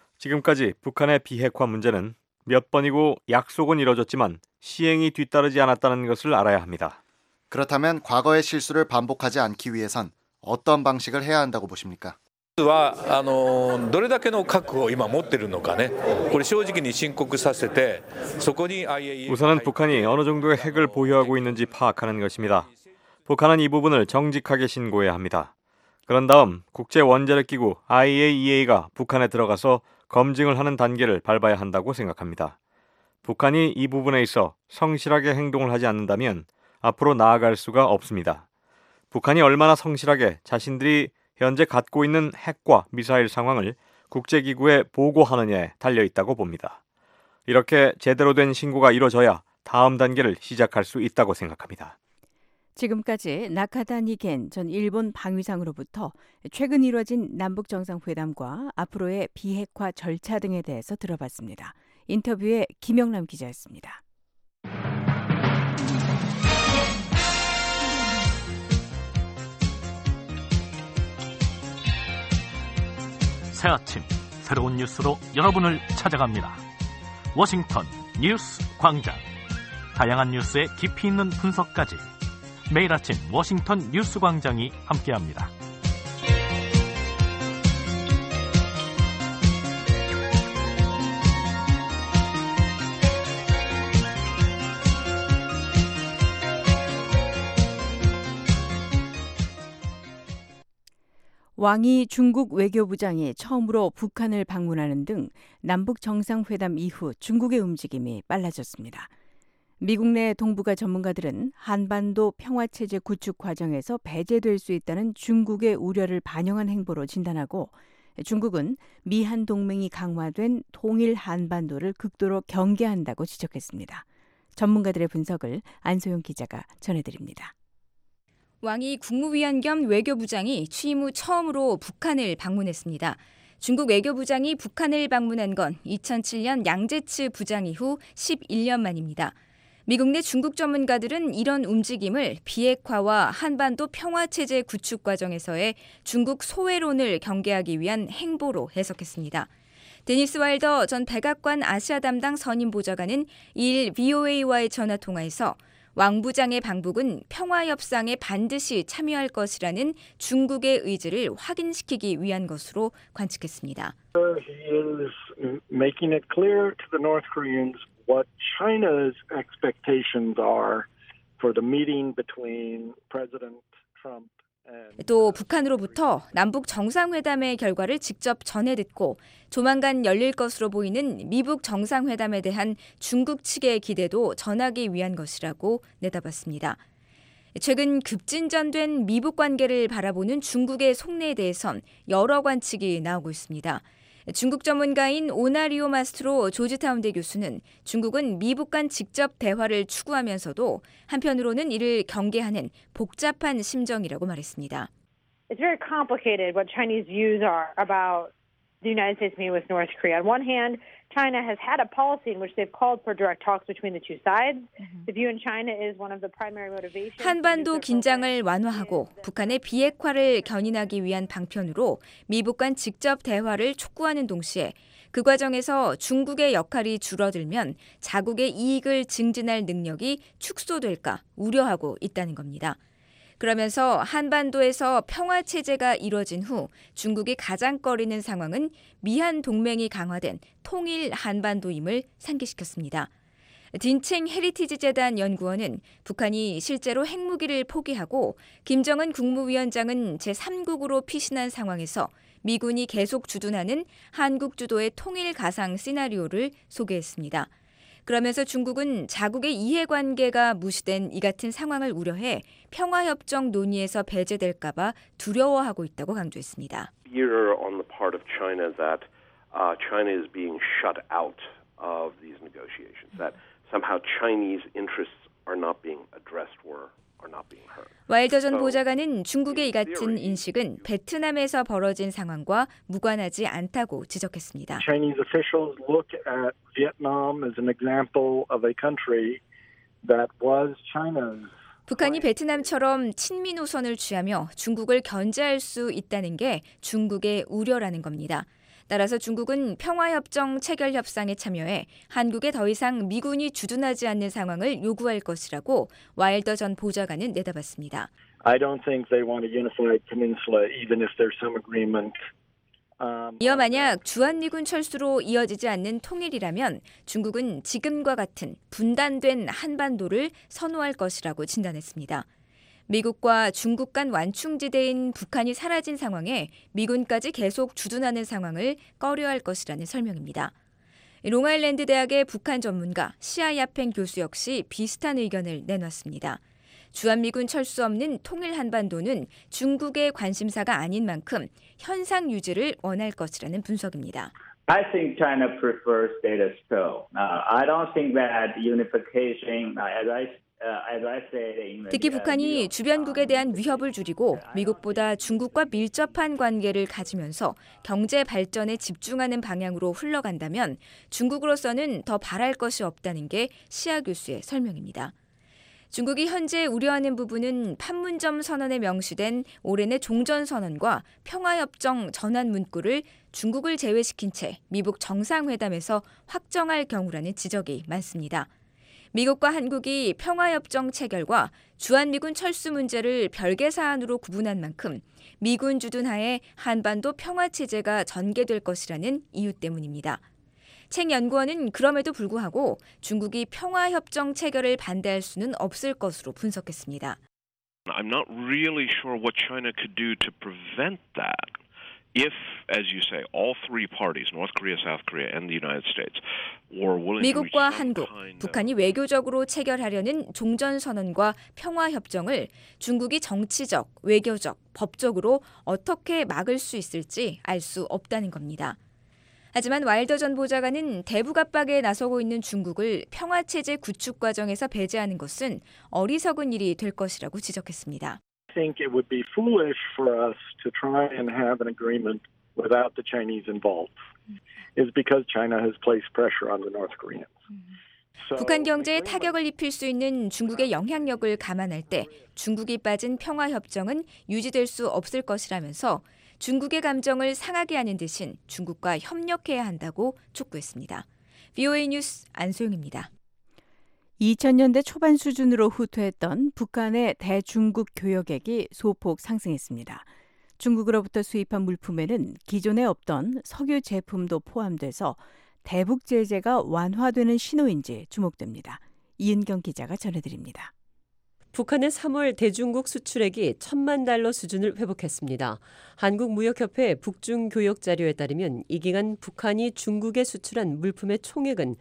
지금까지 북한의 비핵화 문제는 몇 번이고 약속은 이뤄졌지만 시행이 뒤따르지 않았다는 것을 알아야 합니다. 그렇다면 과거의 실수를 반복하지 않기 위해선 어떤 방식을 해야 한다고 보십니까? はあのどれだけの核を今持っているのかね、これ正直に申告させてそこに 아이에이이에이에이 우선은 북한이 어느 정도의 핵을 보유하고 있는지 파악하는 것입니다. 북한은 이 부분을 정직하게 신고해야 합니다. 그런 다음 국제 원자력 기구 아이에이이에이가 북한에 들어가서 검증을 하는 단계를 밟아야 한다고 생각합니다. 북한이 이 부분에 있어 성실하게 행동을 하지 않는다면 앞으로 나아갈 수가 없습니다. 북한이 얼마나 성실하게 자신들이 현재 갖고 있는 핵과 미사일 상황을 국제기구에 보고하느냐에 달려있다고 봅니다. 이렇게 제대로 된 신고가 이루어져야 다음 단계를 시작할 수 있다고 생각합니다. 지금까지 나카다 니겐 전 일본 방위상으로부터 최근 이루어진 남북정상회담과 앞으로의 비핵화 절차 등에 대해서 들어봤습니다. 인터뷰에 김영남 기자였습니다. 새 아침 새로운 뉴스로 여러분을 찾아갑니다. 워싱턴 뉴스 광장. 다양한 뉴스의 깊이 있는 분석까지 매일 아침 워싱턴 뉴스 광장이 함께합니다. 왕이 중국 외교부장이 처음으로 북한을 방문하는 등 남북 정상회담 이후 중국의 움직임이 빨라졌습니다. 미국 내 동북아 전문가들은 한반도 평화체제 구축 과정에서 배제될 수 있다는 중국의 우려를 반영한 행보로 진단하고 중국은 미한 동맹이 강화된 통일 한반도를 극도로 경계한다고 지적했습니다. 전문가들의 분석을 안소영 기자가 전해드립니다. 왕이 국무위원 겸 외교부장이 취임 후 처음으로 북한을 방문했습니다. 중국 외교부장이 북한을 방문한 건 이천칠 년 양제츠 부장 이후 십일 년 만입니다. 미국 내 중국 전문가들은 이런 움직임을 비핵화와 한반도 평화체제 구축 과정에서의 중국 소외론을 경계하기 위한 행보로 해석했습니다. 데니스 와일더 전 백악관 아시아 담당 선임 보좌관은 이일 브이오에이와의 전화통화에서 왕 부장의 방북은 평화협상에 반드시 참여할 것이라는 중국의 의지를 확인시키기 위한 것으로 관측했습니다. He is making it clear to the North Koreans what China's expectations are for the meeting between President Trump. 또 북한으로부터 남북 정상회담의 결과를 직접 전해 듣고 조만간 열릴 것으로 보이는 미북 정상회담에 대한 중국 측의 기대도 전하기 위한 것이라고 내다봤습니다. 최근 급진전된 미북 관계를 바라보는 중국의 속내에 대해선 여러 관측이 나오고 있습니다. 중국 전문가인 오나리오 마스트로 조지타운대 교수는 중국은 미북 간 직접 대화를 추구하면서도 한편으로는 이를 경계하는 복잡한 심정이라고 말했습니다. it's very complicated what Chinese views are about the United States meeting with North Korea. On one hand, China has had a policy in which they've called for direct talks between the two sides. The view in China is one of the primary motivations. 한반도 긴장을 완화하고 북한의 비핵화를 견인하기 위한 방편으로 미북 간 직접 대화를 촉구하는 동시에 그 과정에서 중국의 역할이 줄어들면 자국의 이익을 증진할 능력이 축소될까 우려하고 있다는 겁니다. 그러면서 한반도에서 평화 체제가 이뤄진 후 중국이 가장 꺼리는 상황은 미한 동맹이 강화된 통일 한반도임을 상기시켰습니다. 딘칭 헤리티지 재단 연구원은 북한이 실제로 핵무기를 포기하고 김정은 국무위원장은 제삼국으로 피신한 상황에서 미군이 계속 주둔하는 한국 주도의 통일 가상 시나리오를 소개했습니다. 그러면서 중국은 자국의 이해관계가 무시된 이 같은 상황을 우려해 평화협정 논의에서 배제될까 봐 두려워하고 있다고 강조했습니다. Fear on the part of China that uh, China is being shut out of these negotiations, that somehow Chinese interests are not being addressed or are not being heard. 와일더 전 보좌관은 중국의 이 같은 인식은 베트남에서 벌어진 상황과 무관하지 않다고 지적했습니다. Chinese officials look at Vietnam as an example of a country that was China's. 북한이 베트남처럼 친미 노선을 취하며 중국을 견제할 수 있다는 게 중국의 우려라는 겁니다. 따라서 중국은 평화협정 체결 협상에 참여해 한국에 더 이상 미군이 주둔하지 않는 상황을 요구할 것이라고 와일더 전 보좌관은 내다봤습니다. I don't think they want a unified peninsula, even if there's some agreement. 이어 만약 주한미군 철수로 이어지지 않는 통일이라면 중국은 지금과 같은 분단된 한반도를 선호할 것이라고 진단했습니다. 미국과 중국 간 완충지대인 북한이 사라진 상황에 미군까지 계속 주둔하는 상황을 꺼려할 것이라는 설명입니다. 롱아일랜드 대학의 북한 전문가 시아 야팽 교수 역시 비슷한 의견을 내놨습니다. 주한미군 철수 없는 통일 한반도는 중국의 관심사가 아닌 만큼 현상 유지를 원할 것이라는 분석입니다. I think China prefers status quo. Uh, I don't think that unification, uh, as I 특히 북한이 주변국에 대한 위협을 줄이고 미국보다 중국과 밀접한 관계를 가지면서 경제 발전에 집중하는 방향으로 흘러간다면 중국으로서는 더 바랄 것이 없다는 게 시아 교수의 설명입니다. 중국이 현재 우려하는 부분은 판문점 선언에 명시된 올해 종전선언과 평화협정 전환 문구를 중국을 제외시킨 채 미북 정상회담에서 확정할 경우라는 지적이 많습니다. 미국과 한국이 평화협정 체결과 주한미군 철수 문제를 별개 사안으로 구분한 만큼 미군 주둔 하에 한반도 평화체제가 전개될 것이라는 이유 때문입니다. 책 연구원은 그럼에도 불구하고 중국이 평화협정 체결을 반대할 수는 없을 것으로 분석했습니다. I'm not really sure what China could do to prevent that. If, as you say, all three parties, North Korea, South Korea, and the United States, were willing to reach 미국과 some 한국, kind of 북한이 외교적으로 체결하려는 종전선언과 평화협정을 중국이 정치적, 외교적, 법적으로 어떻게 막을 수 있을지 알 수 없다는 겁니다. 하지만 와일더 전 보좌관은 대북 압박에 나서고 있는 중국을 평화체제 구축 과정에서 배제하는 것은 어리석은 일이 될 것이라고 지적했습니다. I think it would be foolish for us to try and have an agreement without the Chinese involved. Is because China has placed pressure on the North Koreans. 북한 경제에 타격을 입힐 수 있는 중국의 영향력을 감안할 때 중국이 빠진 평화협정은 유지될 수 없을 것이라면서 중국의 감정을 상하게 하는 대신 중국과 협력해야 한다고 촉구했습니다. 브이오에이 뉴스 안소영입니다. 이천 년대 초반 수준으로 후퇴했던 북한의 대중국 교역액이 소폭 상승했습니다. 중국으로부터 수입한 물품에는 기존에 없던 석유 제품도 포함돼서 대북 제재가 완화되는 신호인지 주목됩니다. 이은경 기자가 전해드립니다. 북한의 삼월 대중국 수출액이 천만 달러 수준을 회복했습니다. 한국무역협회 북중교역 자료에 따르면 이 기간 북한이 중국에 수출한 물품의 총액은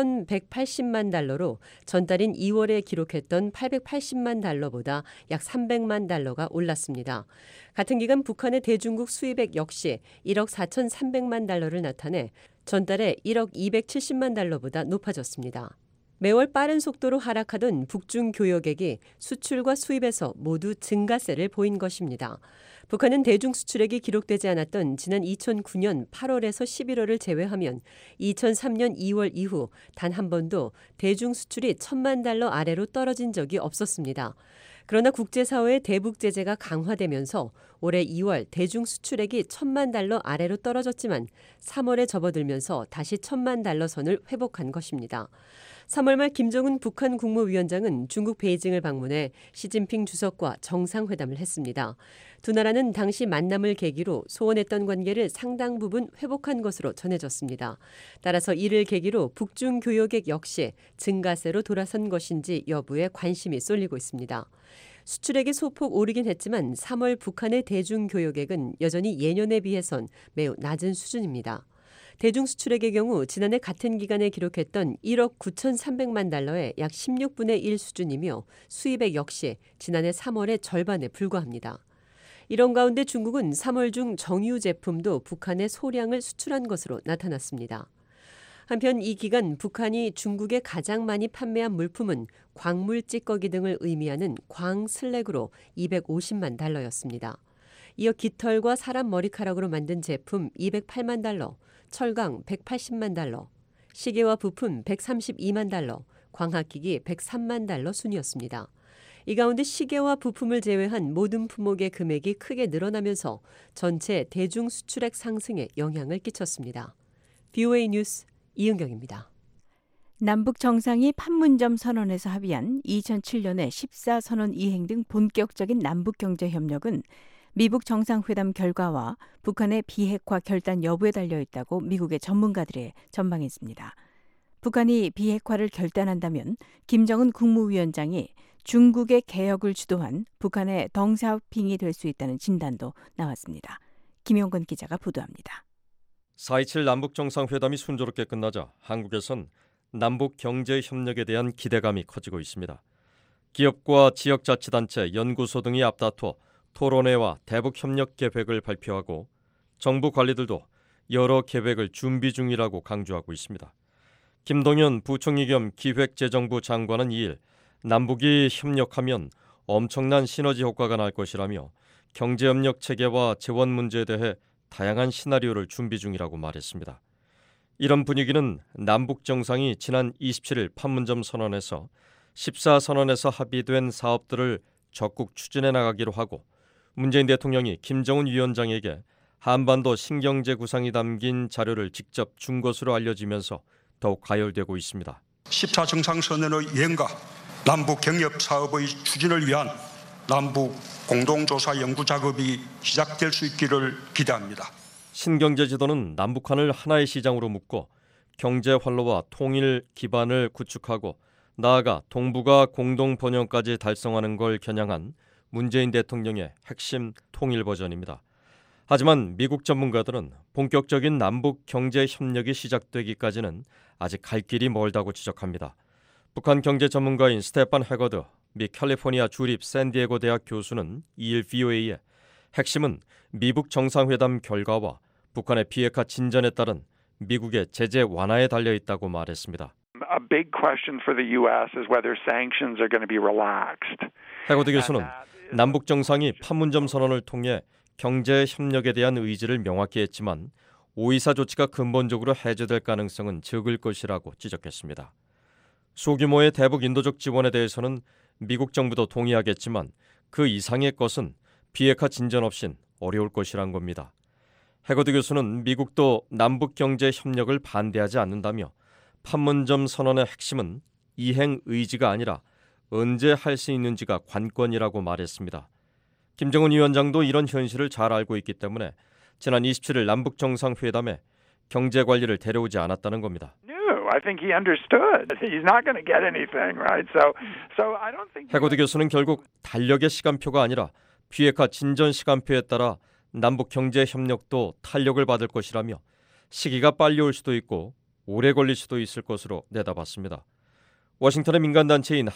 천백팔십만 달러로 전달인 이월에 기록했던 팔백팔십만 달러보다 약 삼백만 달러가 올랐습니다. 같은 기간 북한의 대중국 수입액 역시 일억 사천삼백만 달러를 나타내 전달에 일억 이백칠십만 달러보다 높아졌습니다. 매월 빠른 속도로 하락하던 북중 교역액이 수출과 수입에서 모두 증가세를 보인 것입니다. 북한은 대중 수출액이 기록되지 않았던 지난 이천구 년 팔월에서 십일월을 제외하면 이천삼 년 이월 이후 단 한 번도 대중 수출이 천만 달러 아래로 떨어진 적이 없었습니다. 그러나 국제사회의 대북 제재가 강화되면서 올해 이월 대중 수출액이 천만 달러 아래로 떨어졌지만 삼월에 접어들면서 다시 천만 달러 선을 회복한 것입니다. 삼월 말 김정은 북한 국무위원장은 중국 베이징을 방문해 시진핑 주석과 정상회담을 했습니다. 두 나라는 당시 만남을 계기로 소원했던 관계를 상당 부분 회복한 것으로 전해졌습니다. 따라서 이를 계기로 북중 교역액 역시 증가세로 돌아선 것인지 여부에 관심이 쏠리고 있습니다. 수출액이 소폭 오르긴 했지만 삼월 북한의 대중 교역액은 여전히 예년에 비해선 매우 낮은 수준입니다. 대중 수출액의 경우 지난해 같은 기간에 기록했던 일억 구천삼백만 달러의 약 십육분의 일 수준이며 수입액 역시 지난해 삼월의 절반에 불과합니다. 이런 가운데 중국은 삼월 중 정유 제품도 북한에 소량을 수출한 것으로 나타났습니다. 한편 이 기간 북한이 중국에 가장 많이 판매한 물품은 광물 찌꺼기 등을 의미하는 광슬랙으로 이백오십만 달러였습니다. 이어 깃털과 사람 머리카락으로 만든 제품 이백팔만 달러, 철강 백팔십만 달러, 시계와 부품 백삼십이만 달러, 광학기기 백삼만 달러 순이었습니다. 이 가운데 시계와 부품을 제외한 모든 품목의 금액이 크게 늘어나면서 전체 대중 수출액 상승에 영향을 끼쳤습니다. 브이오에이 뉴스 이은경입니다. 남북 정상이 판문점 선언에서 합의한 이천칠 년의 십사 선언 이행 등 본격적인 남북 경제 협력은 미북 정상회담 결과와 북한의 비핵화 결단 여부에 달려있다고 미국의 전문가들이 전망했습니다. 북한이 비핵화를 결단한다면 김정은 국무위원장이 중국의 개혁을 주도한 북한의 덩샤오핑이 될 수 있다는 진단도 나왔습니다. 김용건 기자가 보도합니다. 사 이칠 남북 정상회담이 순조롭게 끝나자 한국에선 남북 경제 협력에 대한 기대감이 커지고 있습니다. 기업과 지역자치단체, 연구소 등이 앞다퉈 토론회와 대북협력 계획을 발표하고 정부 관리들도 여러 계획을 준비 중이라고 강조하고 있습니다. 김동연 부총리 겸 기획재정부 장관은 이일 남북이 협력하면 엄청난 시너지 효과가 날 것이라며 경제협력 체계와 재원 문제에 대해 다양한 시나리오를 준비 중이라고 말했습니다. 이런 분위기는 남북 정상이 지난 이십칠일 판문점 선언에서 십사 선언에서 합의된 사업들을 적극 추진해 나가기로 하고 문재인 대통령이 김정은 위원장에게 한반도 신경제 구상이 담긴 자료를 직접 준 것으로 알려지면서 더욱 가열되고 있습니다. 십사 정상선언의 이행과 남북 경협 사업의 추진을 위한 남북 공동조사 연구 작업이 시작될 수 있기를 기대합니다. 신경제 지도는 남북한을 하나의 시장으로 묶고 경제 활로와 통일 기반을 구축하고 나아가 동북아 공동 번영까지 달성하는 걸 겨냥한 문재인 대통령의 핵심 통일 버전입니다. 하지만 미국 전문가들은 본격적인 남북 경제 협력이 시작되기까지는 아직 갈 길이 멀다고 지적합니다. 북한 경제 전문가인 스테판 해거드 미 캘리포니아 주립 샌디에고 대학 교수는 이일 브이오에이에 핵심은 미북 정상회담 결과와 북한의 비핵화 진전에 따른 미국의 제재 완화에 달려 있다고 말했습니다. A big question for the U S is whether sanctions are going to be relaxed. 해거드 교수는 남북 정상이 판문점 선언을 통해 경제 협력에 대한 의지를 명확히 했지만 오이사 조치가 근본적으로 해제될 가능성은 적을 것이라고 지적했습니다. 소규모의 대북 인도적 지원에 대해서는 미국 정부도 동의하겠지만 그 이상의 것은 비핵화 진전 없인 어려울 것이란 겁니다. 해거드 교수는 미국도 남북 경제 협력을 반대하지 않는다며 판문점 선언의 핵심은 이행 의지가 아니라 언제 할 수 있는지가 관건이라고 말했습니다. 김정은 위원장도 이런 현실을 잘 알고 있기 때문에 지난 이십칠일 남북 정상회담에 경제 관리를 데려오지 않았다는 겁니다. I think he understood. He's not going to get anything, right? So, so I don't think. 해거드 교수는 결국 달력의 시간표가 아니라 비핵화 진전 시간표에 따라 남북 경제 협력도 탄력을 받을 것이라며 시기가 빨리 올 수도 있고 오래 걸릴 수도 있을 것으로 내다봤습니다. 워싱턴의 민간단체인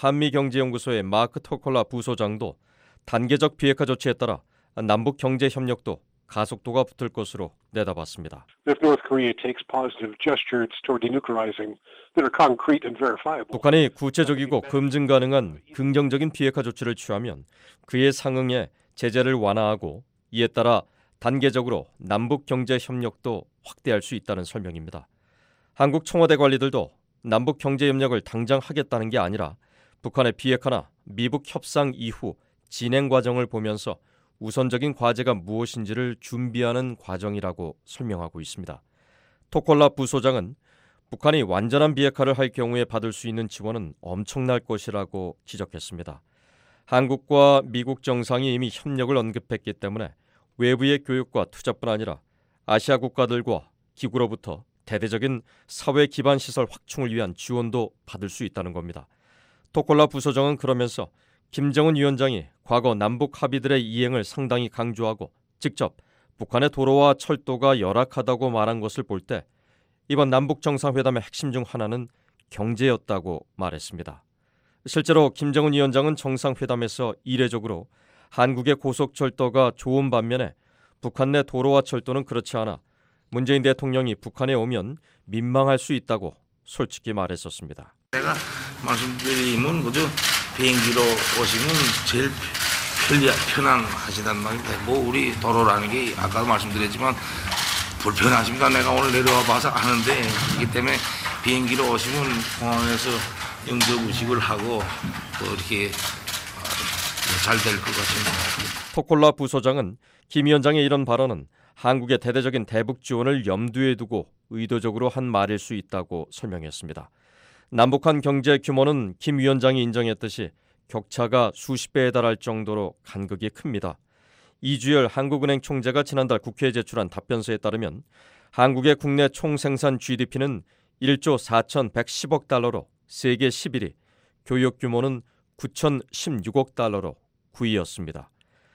한미경제연구소의 마크 토콜라 부소장도 단계적 비핵화 조치에 따라 남북 경제 협력도 가속도가 붙을 것으로 내다봤습니다. If North Korea takes positive gestures toward denuclearizing that are concrete and verifiable. 북한이 구체적이고 검증 가능한 긍정적인 비핵화 조치를 취하면 그에 상응해 제재를 완화하고 이에 따라 단계적으로 남북 경제 협력도 확대할 수 있다는 설명입니다. 한국 청와대 관리들도 남북 경제 협력을 당장 하겠다는 게 아니라 북한의 비핵화나 미북 협상 이후 진행 과정을 보면서 우선적인 과제가 무엇인지를 준비하는 과정이라고 설명하고 있습니다. 토콜라 부소장은 북한이 완전한 비핵화를 할 경우에 받을 수 있는 지원은 엄청날 것이라고 지적했습니다. 한국과 미국 정상이 이미 협력을 언급했기 때문에 외부의 교육과 투자뿐 아니라 아시아 국가들과 기구로부터 대대적인 사회 기반 시설 확충을 위한 지원도 받을 수 있다는 겁니다. 토콜라 부소장은 그러면서 김정은 위원장이 과거 남북 합의들의 이행을 상당히 강조하고 직접 북한의 도로와 철도가 열악하다고 말한 것을 볼 때 이번 남북 정상회담의 핵심 중 하나는 경제였다고 말했습니다. 실제로 김정은 위원장은 정상회담에서 이례적으로 한국의 고속철도가 좋은 반면에 북한 내 도로와 철도는 그렇지 않아 문재인 대통령이 북한에 오면 민망할 수 있다고 솔직히 말했었습니다. 제가 말씀드리면 그저 비행기로 오시면 제일 편리, 편안하시단 말입니다. 뭐 우리 도로라는 게 아까도 말씀드렸지만 불편하십니다. 내가 오늘 내려와 봐서 아는데 이기 때문에 비행기로 오시면 공항에서 영접 의식을 하고 또 이렇게 잘 될 것 같습니다. 토콜라 부소장은 김 위원장의 이런 발언은 한국의 대대적인 대북 지원을 염두에 두고 의도적으로 한 말일 수 있다고 설명했습니다. 남북한 경제 규모는 김 위원장이 인정했듯이 격차가 수십 배에 달할 정도로 간극이 큽니다. 이주열 한국은행 총재가 지난달 국회에 제출한 답변서에 따르면 한국의 국내 총생산 지디피는 일조 사천백십억 달러로 세계 십 위리, 교역 규모는 구천십육억 달러로 구 위였습니다.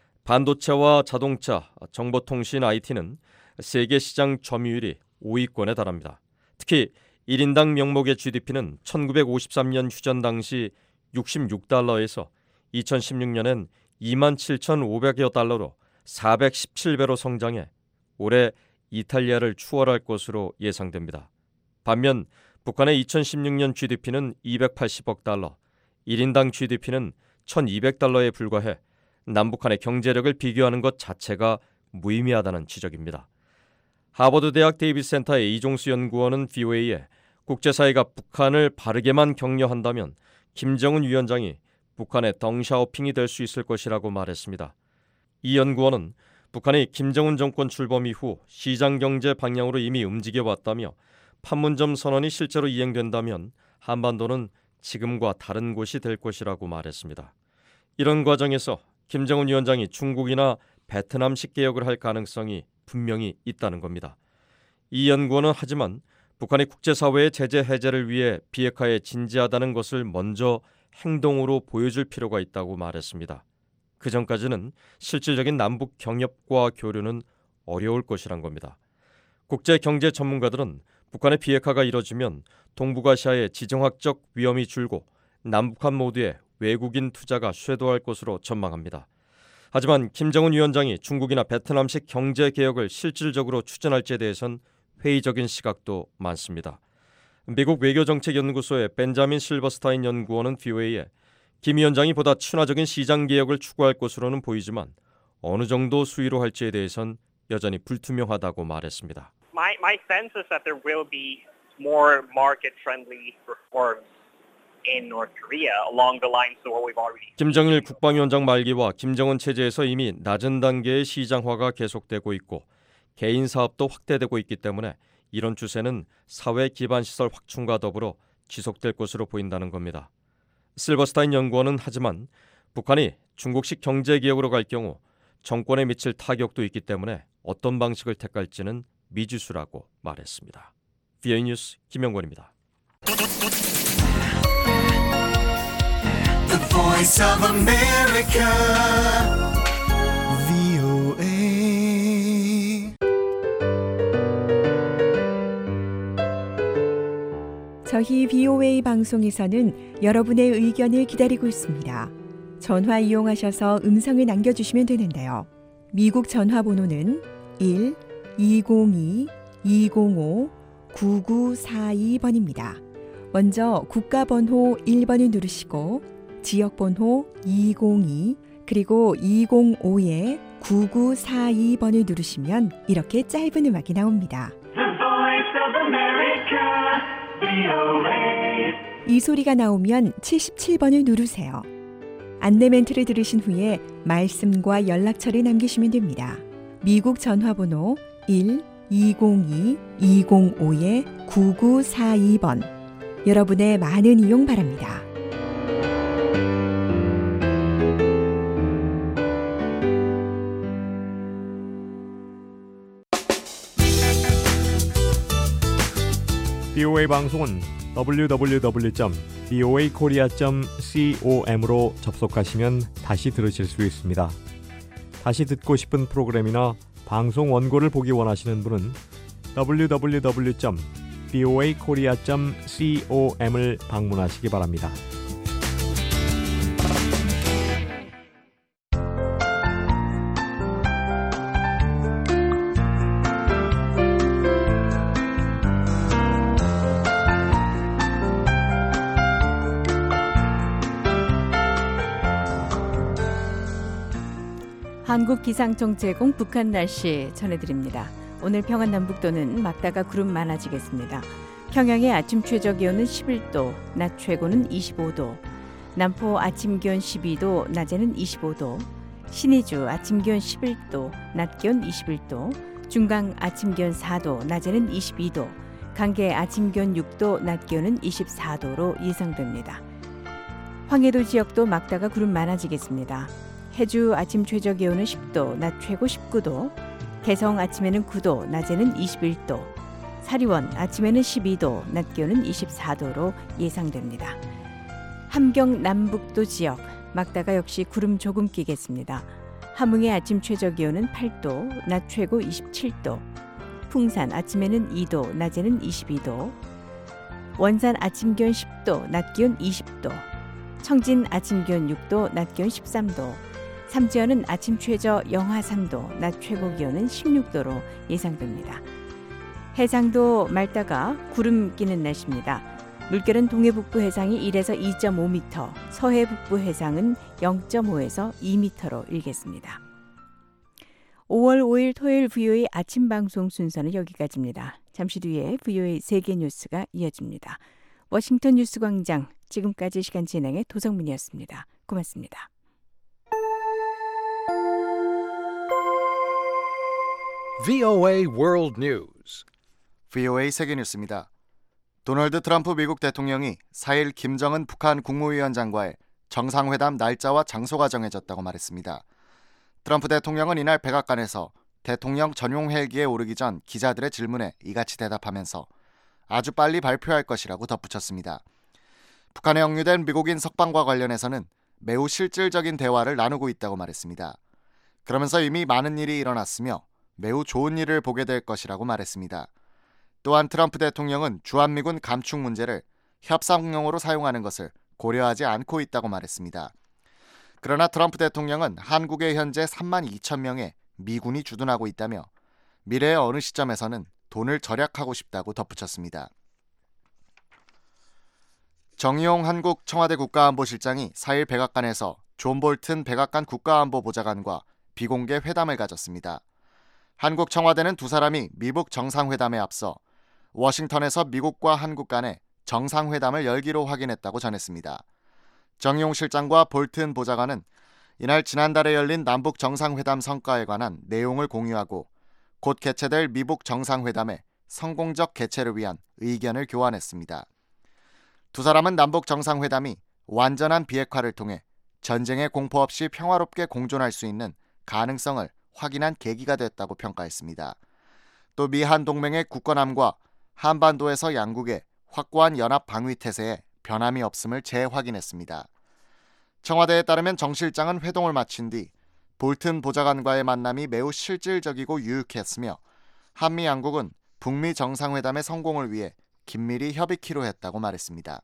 반도체와 자동차, 정보통신 아이티는 세계 시장 점유율이 오 위권에 달합니다. 특히 일 인당 명목의 지디피는 천구백오십삼 년 휴전 당시 육십육 달러에서 이천십육 년엔 이만 칠천오백여 달러로 사백십칠 배로 성장해 올해 이탈리아를 추월할 것으로 예상됩니다. 반면 북한의 이천십육 년 지디피는 이백팔십억 달러, 일 인당 지디피는 천이백 달러에 불과해 남북한의 경제력을 비교하는 것 자체가 무의미하다는 지적입니다. 하버드 대학 데이비스 센터의 이종수 연구원은 브이오에이에 국제사회가 북한을 바르게만 격려한다면 김정은 위원장이 북한의 덩샤오핑이 될 수 있을 것이라고 말했습니다. 이 연구원은 북한이 김정은 정권 출범 이후 시장경제 방향으로 이미 움직여왔다며 판문점 선언이 실제로 이행된다면 한반도는 지금과 다른 곳이 될 것이라고 말했습니다. 이런 과정에서 김정은 위원장이 중국이나 베트남식 개혁을 할 가능성이 분명히 있다는 겁니다. 이 연구원은 하지만 북한이 국제사회의 제재 해제를 위해 비핵화에 진지하다는 것을 먼저 행동으로 보여줄 필요가 있다고 말했습니다. 그 전까지는 실질적인 남북 경협과 교류는 어려울 것이란 겁니다. 국제경제 전문가들은 북한의 비핵화가 이뤄지면 동북아시아의 지정학적 위험이 줄고 남북한 모두의 외국인 투자가 쇄도할 것으로 전망합니다. 하지만 김정은 위원장이 중국이나 베트남식 경제 개혁을 실질적으로 추진할지에 대해선 회의적인 시각도 많습니다. 미국 외교정책연구소의 벤자민 실버스타인 연구원은 브이오에이에 김 위원장이 보다 친화적인 시장 개혁을 추구할 것으로는 보이지만 어느 정도 수위로 할지에 대해선 여전히 불투명하다고 말했습니다. My, my sense is that there will be more market-friendly reforms in North Korea along the lines of what we've already. 김정일 국방위원장 말기와 김정은 체제에서 이미 낮은 단계의 시장화가 계속되고 있고 개인 사업도 확대되고 있기 때문에 이런 추세는 사회 기반 시설 확충과 더불어 지속될 것으로 보인다는 겁니다. 실버스타인 연구원은 하지만 북한이 중국식 경제 개혁으로 갈 경우 정권에 미칠 타격도 있기 때문에 어떤 방식을 택할지는 미지수라고 말했습니다. 브이오에이 뉴스 김영권입니다. The Voice of America, 브이오에이. 저희 브이오에이 방송에서는 여러분의 의견을 기다리고 있습니다. 전화 이용하셔서 음성을 남겨주시면 되는데요. 미국 전화번호는 일 이공이 이공오 구구사이 번입니다. 먼저 국가번호 일 번을 누르시고 지역번호 이공이 그리고 이공오에 구구사이 번을 누르시면 이렇게 짧은 음악이 나옵니다. 이 소리가 나오면 칠십칠 번을 누르세요. 안내 멘트를 들으신 후에 말씀과 연락처를 남기시면 됩니다. 미국 전화번호 일 이공이 이공오에 구구사이 번. 여러분의 많은 이용 바랍니다. 비오에이 방송은 더블유 더블유 더블유 점 비오에이 코리아 점 com으로 접속하시면 다시 들으실 수 있습니다. 다시 듣고 싶은 프로그램이나 방송 원고를 보기 원하시는 분은 더블유 더블유 더블유 점 비오에이 코리아 점 com을 방문하시기 바랍니다. 한국기상청 제공 북한 날씨 전해드립니다. 오늘 평안 남북도는 막다가 구름 많아지겠습니다. 평양의 아침 최저 기온은 십일 도, 낮 최고는 이십오 도, 남포 아침 기온 십이 도, 낮에는 이십오 도, 신의주 아침 기온 십일 도, 낮 기온 이십일 도, 중강 아침 기온 사 도, 낮에는 이십이 도, 강계 아침 기온 육 도, 낮 기온은 이십사 도로 예상됩니다. 황해도 지역도 막다가 구름 많아지겠습니다. 해주 아침 최저 기온은 십 도, 낮 최고 십구 도, 개성 아침에는 구 도, 낮에는 이십일 도, 사리원 아침에는 십이 도, 낮 기온은 이십사 도로 예상됩니다. 함경 남북도 지역 막다가 역시 구름 조금 끼겠습니다. 함흥의 아침 최저 기온은 팔 도, 낮 최고 이십칠 도, 풍산 아침에는 이 도, 낮에는 이십이 도, 원산 아침 기온 십 도, 낮 기온 이십 도, 청진 아침 기온 육 도, 낮 기온 십삼 도, 삼지연은 아침 최저 영하 삼 도, 낮 최고 기온은 십육 도로 예상됩니다. 해상도 맑다가 구름 끼는 날씨입니다. 물결은 동해북부 해상이 일에서 이 점 오 미터, 서해북부 해상은 영 점 오에서 이 미터로 일겠습니다. 오월 오일 토요일 브이오에이 아침 방송 순서는 여기까지입니다. 잠시 뒤에 브이오에이 세계 뉴스가 이어집니다. 워싱턴 뉴스광장, 지금까지 시간 진행의 도성민이었습니다. 고맙습니다. 브이오에이 World News. 브이오에이 세계뉴스입니다. 도널드 트럼프 미국 대통령이 사 일 김정은 북한 국무위원장과의 정상회담 날짜와 장소가 정해졌다고 말했습니다. 트럼프 대통령은 이날 백악관에서 대통령 전용 헬기에 오르기 전 기자들의 질문에 이같이 대답하면서 아주 빨리 발표할 것이라고 덧붙였습니다. 북한에 억류된 미국인 석방과 관련해서는 매우 실질적인 대화를 나누고 있다고 말했습니다. 그러면서 이미 많은 일이 일어났으며 매우 좋은 일을 보게 될 것이라고 말했습니다. 또한 트럼프 대통령은 주한미군 감축 문제를 협상용으로 사용하는 것을 고려하지 않고 있다고 말했습니다. 그러나 트럼프 대통령은 한국에 현재 삼만 이천 명의 미군이 주둔하고 있다며 미래의 어느 시점에서는 돈을 절약하고 싶다고 덧붙였습니다. 정의용 한국 청와대 국가안보실장이 사 일 백악관에서 존 볼튼 백악관 국가안보보좌관과 비공개 회담을 가졌습니다. 한국 청와대는 두 사람이 미북 정상회담에 앞서 워싱턴에서 미국과 한국 간의 정상회담을 열기로 확인했다고 전했습니다. 정의용 실장과 볼튼 보좌관은 이날 지난달에 열린 남북 정상회담 성과에 관한 내용을 공유하고 곧 개최될 미북 정상회담의 성공적 개최를 위한 의견을 교환했습니다. 두 사람은 남북 정상회담이 완전한 비핵화를 통해 전쟁의 공포 없이 평화롭게 공존할 수 있는 가능성을 확인한 계기가 됐다고 평가했습니다. 또 미한 동맹의 굳건함과 한반도에서 양국의 확고한 연합 방위 태세에 변함이 없음을 재확인했습니다. 청와대에 따르면 정 실장은 회동을 마친 뒤 볼튼 보좌관과의 만남이 매우 실질적이고 유익했으며 한미 양국은 북미 정상회담의 성공을 위해 긴밀히 협의키로 했다고 말했습니다.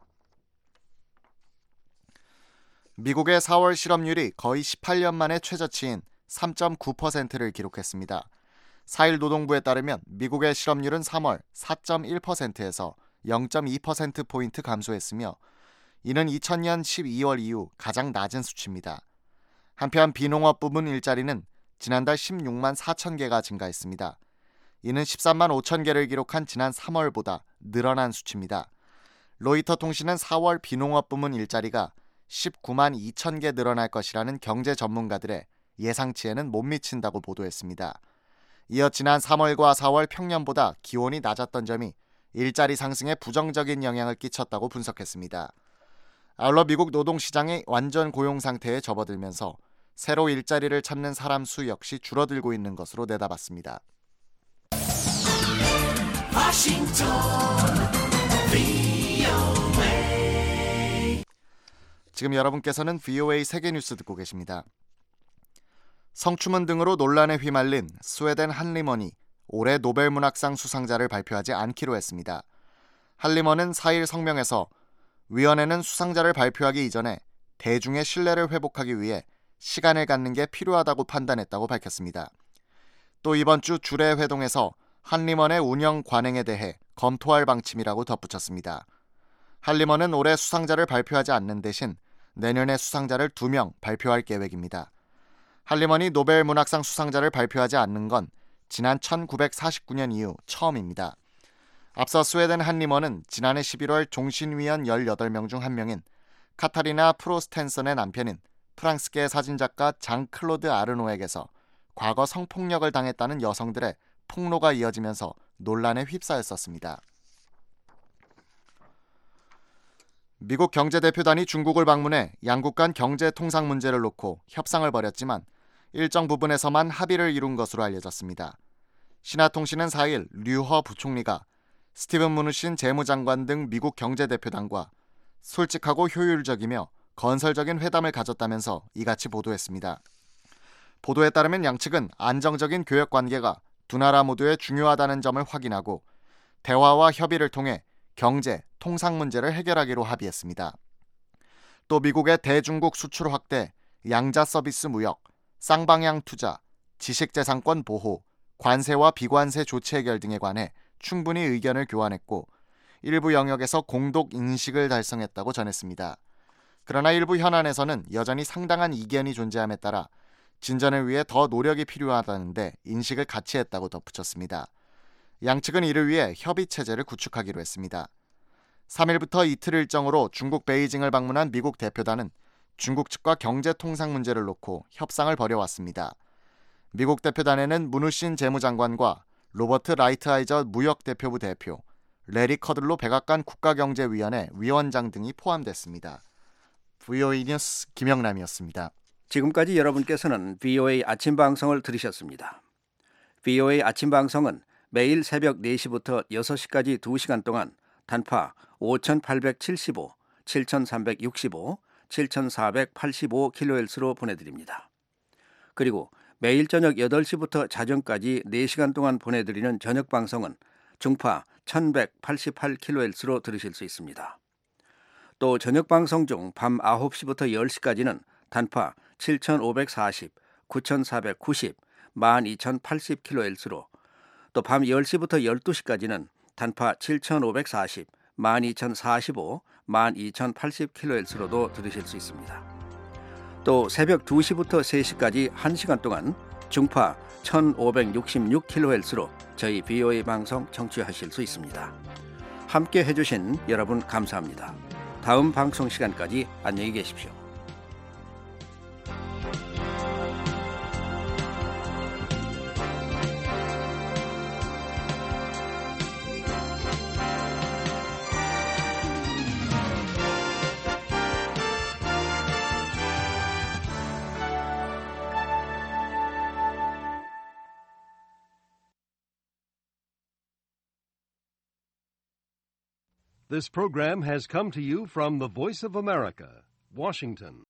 미국의 사월 실업률이 거의 십팔 년 만에 최저치인 삼 점 구 퍼센트를 기록했습니다. 사일 노동부에 따르면 미국의 실업률은 삼월 사 점 일 퍼센트에서 영 점 이 퍼센트포인트 감소했으며 이는 이천 년 십이월 이후 가장 낮은 수치입니다. 한편 비농업 부문 일자리는 지난달 십육만 사천 개가 증가했습니다. 이는 십삼만 오천 개를 기록한 지난 삼월보다 늘어난 수치입니다. 로이터 통신은 사월 비농업 부문 일자리가 십구만 이천 개 늘어날 것이라는 경제 전문가들의 예상치에는 못 미친다고 보도했습니다. 이어 지난 삼월과 사월 평년보다 기온이 낮았던 점이 일자리 상승에 부정적인 영향을 끼쳤다고 분석했습니다. 아울러 미국 노동시장이 완전 고용 상태에 접어들면서 새로 일자리를 찾는 사람 수 역시 줄어들고 있는 것으로 내다봤습니다. 워싱턴 브이오에이 지금 여러분께서는 브이오에이 세계뉴스 듣고 계십니다. 성추문 등으로 논란에 휘말린 스웨덴 한리먼이 올해 노벨문학상 수상자를 발표하지 않기로 했습니다. 한리먼은 사일 성명에서 위원회는 수상자를 발표하기 이전에 대중의 신뢰를 회복하기 위해 시간을 갖는 게 필요하다고 판단했다고 밝혔습니다. 또 이번 주 주례 회동에서 한리먼의 운영 관행에 대해 검토할 방침이라고 덧붙였습니다. 한리먼은 올해 수상자를 발표하지 않는 대신 내년에 수상자를 두 명 발표할 계획입니다. 한리먼이 노벨 문학상 수상자를 발표하지 않는 건 지난 천구백사십구 년 이후 처음입니다. 앞서 스웨덴 한리먼은 지난해 십일월 종신위원 열여덟 명 중 한 명인 카타리나 프로스텐선의 남편인 프랑스계 사진작가 장 클로드 아르노에게서 과거 성폭력을 당했다는 여성들의 폭로가 이어지면서 논란에 휩싸였었습니다. 미국 경제대표단이 중국을 방문해 양국 간 경제 통상 문제를 놓고 협상을 벌였지만 일정 부분에서만 합의를 이룬 것으로 알려졌습니다. 신화통신은 사일 류허 부총리가 스티븐 무누신 재무장관 등 미국 경제대표단과 솔직하고 효율적이며 건설적인 회담을 가졌다면서 이같이 보도했습니다. 보도에 따르면 양측은 안정적인 교역 관계가 두 나라 모두에 중요하다는 점을 확인하고 대화와 협의를 통해 경제, 통상 문제를 해결하기로 합의했습니다. 또 미국의 대중국 수출 확대, 양자 서비스 무역, 쌍방향 투자, 지식재산권 보호, 관세와 비관세 조치 해결 등에 관해 충분히 의견을 교환했고 일부 영역에서 공동 인식을 달성했다고 전했습니다. 그러나 일부 현안에서는 여전히 상당한 이견이 존재함에 따라 진전을 위해 더 노력이 필요하다는데 인식을 같이 했다고 덧붙였습니다. 양측은 이를 위해 협의체제를 구축하기로 했습니다. 삼 일부터 이틀 일정으로 중국 베이징을 방문한 미국 대표단은 중국 측과 경제 통상 문제를 놓고 협상을 벌여왔습니다. 미국 대표단에는 무누신 재무장관과 로버트 라이트하이저 무역대표부 대표, 레리 커들로 백악관 국가경제위원회 위원장 등이 포함됐습니다. 브이오에이 뉴스 김영남이었습니다. 지금까지 여러분께서는 브이오에이 아침 방송을 들으셨습니다. 브이오에이 아침 방송은 매일 새벽 네 시부터 여섯 시까지 두 시간 동안 단파 오천팔백칠십오, 칠천삼백육십오, 칠천사백팔십오 킬로헤르츠로 보내드립니다. 그리고 매일 저녁 여덟 시부터 자정까지 네 시간 동안 보내드리는 저녁 방송은 중파 천백팔십팔 킬로헤르츠로 들으실 수 있습니다. 또 저녁 방송 중 밤 아홉 시부터 열 시까지는 단파 칠천오백사십, 구천사백구십, 만 이천팔십 킬로헤르츠로 또 밤 열 시부터 열두 시까지는 단파 칠천오백사십, 만 이천사십오, 만 이천팔십 킬로헤르츠로도 들으실 수 있습니다. 또 새벽 두 시부터 세 시까지 한 시간 동안 중파 천오백육십육 킬로헤르츠로 저희 브이오에이 방송 청취하실 수 있습니다. 함께 해주신 여러분 감사합니다. 다음 방송 시간까지 안녕히 계십시오. This program has come to you from the Voice of America, Washington.